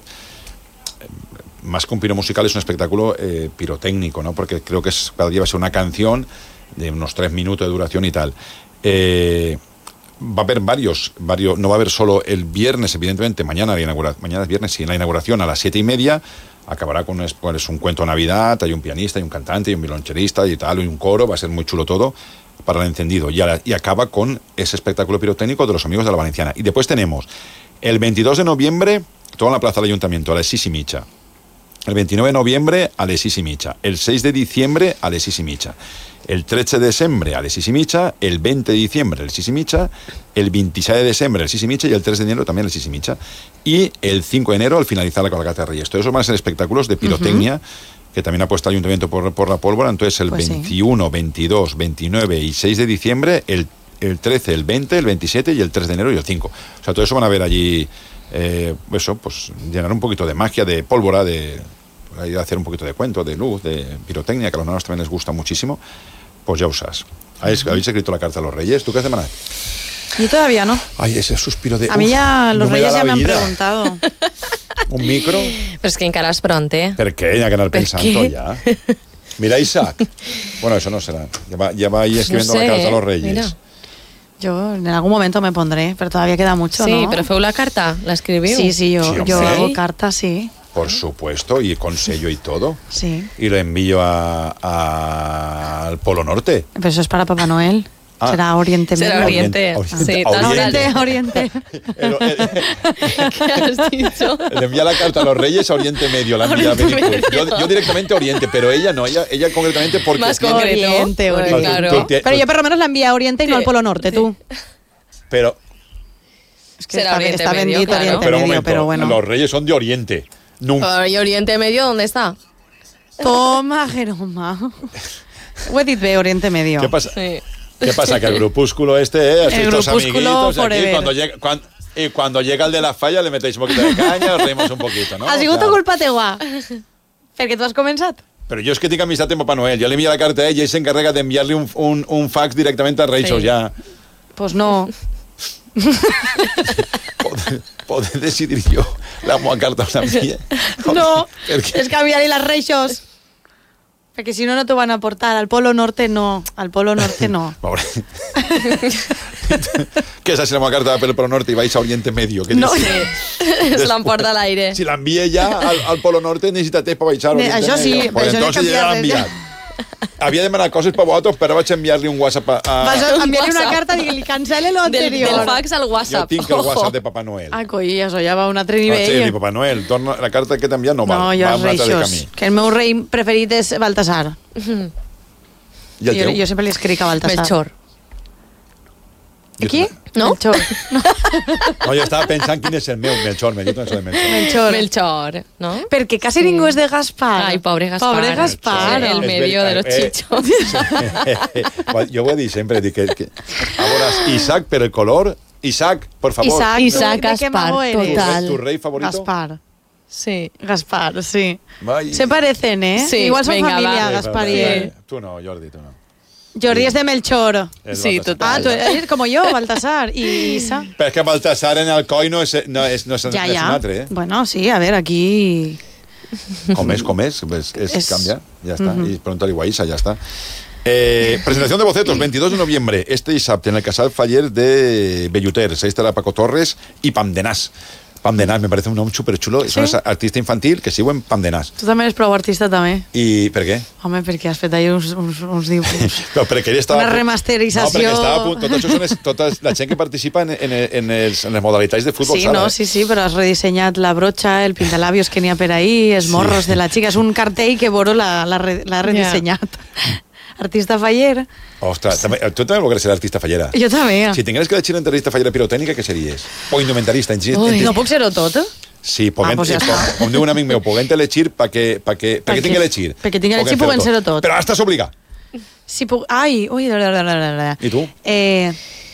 Más que un piro musical, es un espectáculo eh, pirotécnico, ¿no? Porque creo que es, cada día va a ser una canción de unos tres minutos de duración y tal. Eh, va a haber varios, varios, no va a haber solo el viernes, evidentemente, mañana, la inauguración, mañana es viernes, sí, en la inauguración a las siete y media, acabará con pues, un cuento de Navidad, hay un pianista, hay un cantante, hay un violoncherista y tal, y un coro, va a ser muy chulo todo para el encendido. Y, a, y acaba con ese espectáculo pirotécnico de los amigos de la Valenciana. Y después tenemos el veintidós de noviembre, toda la plaza del Ayuntamiento, a las seis y mitja. El veintinueve de noviembre a les sis i mitja, el seis de diciembre a les sis i mitja, el tretze de desembre a les sis i mitja, el veinte de diciembre a les sis i mitja, el veintiséis de desembre a les sis i mitja y el tres de enero también a les sis i mitja. Y el cinco de enero al finalizar la cabalgata de Reyes. Todos esos van a ser espectáculos de pirotecnia, uh-huh. que también ha puesto el Ayuntamiento por, por la pólvora. Entonces el pues veintiuno, sí. veintidós, veintinueve y seis de diciembre, el, el trece, el veinte, el veintisiete y el tres de enero y el cinco. O sea, todo eso van a ver allí, eh, eso, pues llenar un poquito de magia, de pólvora, de... ir a hacer un poquito de cuento, de luz, de pirotecnia, que a los nanos también les gusta muchísimo, pues ya usas. ¿Habéis, uh-huh. ¿habéis escrito la carta a los Reyes? ¿Tú qué has demandado? Yo todavía no. Ay, ese suspiro de... A mí ya los no Reyes me ya me han vida. preguntado. Un micro? Pero es que encara es pronte. ¿Per qué? Ya que anar pensando ya. Mira, Isaac. Bueno, eso no será. Ya va, ya va ahí escribiendo no sé, la carta a los Reyes. Mira. Yo en algún momento me pondré, pero todavía queda mucho, sí, ¿no? pero feu la carta, la escribiu. Sí, sí, yo, Sí, yo hombre. hago cartas, sí. Por supuesto, y con sello y todo. Sí. Y lo envío a, a- al Polo Norte. Pero eso es para Papá Noel. Ah. Será Oriente Medio. Será Oriente, Oriente. sí, Oriente. Oriente, Oriente. ¿Qué has dicho? Le envía la carta a los Reyes a Oriente Medio. La envía a Oriente Benicull. Medio. yo, yo directamente a Oriente, pero ella no, ella, ella concretamente porque... Más tiene- concreto. Oriente, Pues Oriente. claro. Tú- tú- Pero yo por lo menos la envía a Oriente y no al Polo Norte, tú. Pero, Es que Será está, Oriente está Medio, bendito claro. Oriente pero un Medio, momento, pero bueno. los Reyes son de Oriente. Nunca. ¿Y Oriente Medio dónde está? Toma, Jeroma. Ho he dit bé, Oriente Medio. ¿Qué pasa? Sí. ¿Qué pasa? Que el grupúsculo este, eh, El estos grupúsculo amiguitos aquí, forever. cuando llega, cuan- y cuando llega el de la falla le metéis un poquito de caña, os reímos un poquito, ¿no? Ha sigut Claro. culpa teua. Perquè tu has començat. Pero yo es que tengo amistad en Papá Noel. Yo le envío la carta a ella y se encarga de enviarle un, un, un fax directamente a Rachel. Sí. Ya. Pues no. Poder, poder decidir yo la meva carta una envía. No, Perquè- és canviar-hi les reixos. Perquè si no, no t'ho van a portar. Al Polo Norte no. Al Polo Norte no. Pobre. Que esa es la meva carta per el Polo Norte y vais a Oriente Medio. Que No. Se l'emporta a l'aire. Si la envié ya al, al Polo Norte, necesita temps per baixar a Ne- Oriente això sí, Medio. Pues això no entonces he ja l'ha canviat enviat. Havia demanat coses per vosaltres, però vaig enviar-li un WhatsApp a... Vas a enviar-li una WhatsApp. carta i li cancele lo Del, anterior. del fax al Jo WhatsApp. tinc el Ojo. WhatsApp de Papà Noel. Ah, coi, això ja va a un altre No, sí, nivell. ni Papà Noel, torna, la carta que t'he enviat no val, No, jo va els un altre de reixos. camí. Que el meu rei preferit és Baltasar. I el Jo, teu? jo sempre li escric a Baltasar. Melchor. Qui? No? Melchor. No, jo estava pensant quin és el meu, Melchor, me diu això de Melchor. Melchor. Melchor, ¿no? Perquè quasi ningú és de Gaspar. Ay, pobre Gaspar. Pobre Gaspar. El Es medio de ver- los eh, chichos. Jo ho he dit sempre, dic que, que... A veure, Isaac, per el color, Isaac, por favor. Isaac, Isaac ¿de qué mago Gaspar, eres? total. ¿Tu rey favorito? Gaspar. Sí. Gaspar, sí. Vai. Se parecen, ¿eh? Sí, Igual son venga, familia, va. Gaspar y Sí. él. Tu no, Jordi, tu no. Jordi es de Melchor. És Sí, Baltasar. Ah, total. tú eres como yo, Baltasar. Y Isa. Però és que Baltasar en el coi no és, no és, no és, Ya, és un ya. altre, eh? Bueno, sí, a ver, aquí... Com és, com és, és, és, És- canvia, ja està. I pregúntale a Isa, ja està. Eh, presentación de bocetos, veintidós de noviembre, este dissabte, en el Casal Faller de Belluters. Ahí estarà Paco Torres y Pam de Nas. Pam de Nas, me parece un nom superxulo. Sí? Són artista infantil que siuen Pam de Nas. Tu també eres prou artista, també. I per què? Home, perquè has fet ahí uns, uns, uns dibuixos. No, perquè ell estava... Una remasterització. No, perquè estava a punt. Tot això són es, tota la gent que participa en, en, en, els, en les modalitats de futbol Sí, sala. no, eh? sí, sí, però has redissenyat la brocha, el pintalabios que n'hi ha per ahí, els morros de la xica. És un cartell que Boro l'ha re, redissenyat. Artista faller. Ostres, també, tu també vols ser artista fallera. Jo també. Si tingués que elegir entre artista fallera pirotècnica, què series? O indumentarista? En, Ui, no puc ser-ho tot? Sí, puguem, Ah, pues ja com, està. com diu un amic meu, puguem elegir perquè, perquè, perquè tinc que elegir. Perquè tinc que elegir, Puguem puguem fer-ho ser-ho tot. Però ara estàs obligat. Si puc... Ai, ui, la, la, la, la, la. I tu? Eh,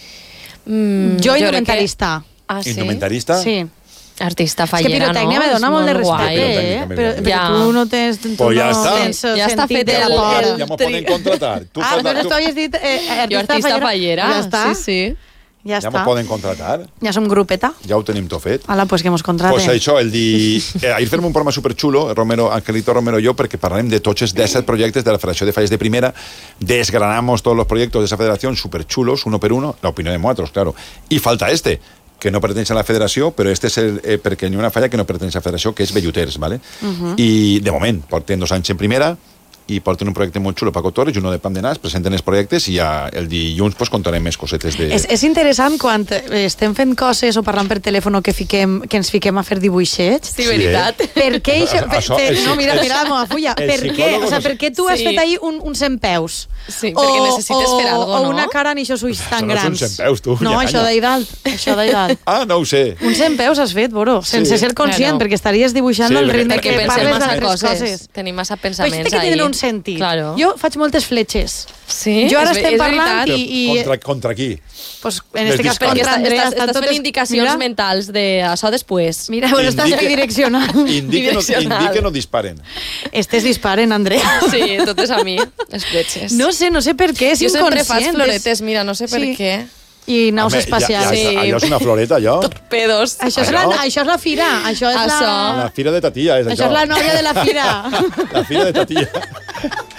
Mm, jo crec indumentarista. Que... Ah, sí? Indumentarista? Sí. Artista És que fallera, pirotècnia no? me dona És molt de guai. respecte, eh? Pirotècnica, Però, pirotècnica. però Ja. tu no tens... Tu Pues ja no està. tens Ja està sentit fet de la el- por. el- Ja m'ho poden contratar. Tu Ah, fas la- entonces tu- tu havies dit eh, Jo artista, artista fallera. Ja està. Sí, sí. Ja Ja està. m'ho poden contratar. Ja som grupeta. Ja ho tenim tot fet. Ala, pues que mos contraten. Pues això, el di... Eh, ahir fem un programa superxulo, Romero, Angelito Romero i jo, perquè parlarem de tots els disset projectes de la Federació de Falles de Primera, desgranamos todos los proyectos de esa federación superchulos, uno per uno, la opinión de nosotros, claro. Y falta este, que no pertenece a la federació, però este és el eh, perquè hi ha una falla que no pertenece a la federació, que és Belluters, ¿vale? Uh-huh. I de moment porten dos anys en primera i porten un projecte molt xulo, Paco Torres, i uno de Pam de Nas, presenten els projectes i ja el dilluns pues, contarem més cosetes de... És, és interessant quan eh, estem fent coses o parlant per telèfon o que, fiquem, que ens fiquem a fer dibuixets. Sí, veritat. eh? Per què això? Per, Això, per, el no, mira, psic- mira la meva fulla. el Per què? psicòlogo O sea, no- per què tu has Sí. fet ahir un, un centpeus? Sí, perquè necessites o, fer algo, o no? una cara en eixos ulls tan no són grans. centpeus, tu, No, llacanya. això d'ahir dalt. Això d'ahir dalt. Ah, no ho sé. Un centpeus has fet, Boro, sense Sí. ser conscient, Claro. perquè estaries dibuixant Sí, el perquè- ritme Perquè que pensem parles massa d'altres coses. coses. Tenim massa Però pensaments això té que ahí. tindre un sentit. Claro. Jo faig moltes fletxes. Sí, Jo ara és ve- estem és parlant veritat. i... i Contra, contra qui? pues, en Les este cas, dispares. Perquè contra està, Andrea, estàs, estan estàs fent totes... indicacions Mira, mentals de això després. Mira, bueno, estàs Indique- bidireccional. Indique no, Direccional. indique no disparen. Estes disparen, Andrea. Sí, totes a mi, les fletxes. No sé, no sé per què, és jo sempre inconscient. faig és- floretes, mira, no sé per Sí. què. I naus Home, espacials. Ja, ja, Sí. allò és una floreta, allò. Pedos. Això, és la, Allò? això és la fira, això és Això. la... La fira de Tatia, és Això això. és la nòvia de la fira. La fira de Tatia.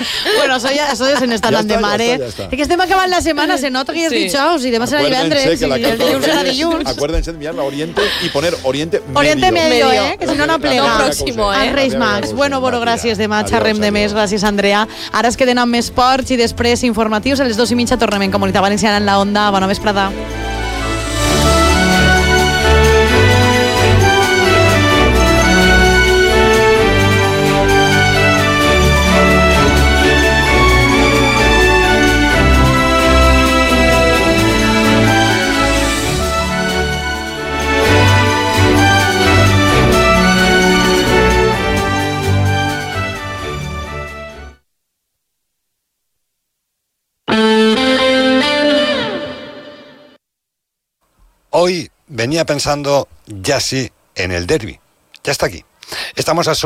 Bueno, això ja, això ja se n'està anant de mare. Ja està, ja està. És que estem acabant la setmana, se nota que ja és Sí. dijous i demà serà divendres i el dilluns serà dilluns. Acuérdense de enviarla a Oriente y poner Oriente medio. Oriente medio, eh? Que si no no plega. No pròximo, eh? Els Reis Mags. Bueno, bueno, gràcies. Demà xerrem de més. Gràcies, Andrea. Ara es queden amb més esports i després informatius. A les dos i mitja tornem en Comunitat Valenciana en la Onda. Bona vesprada. Hoy venía pensando ya sí en el derbi. Ya está aquí. Estamos a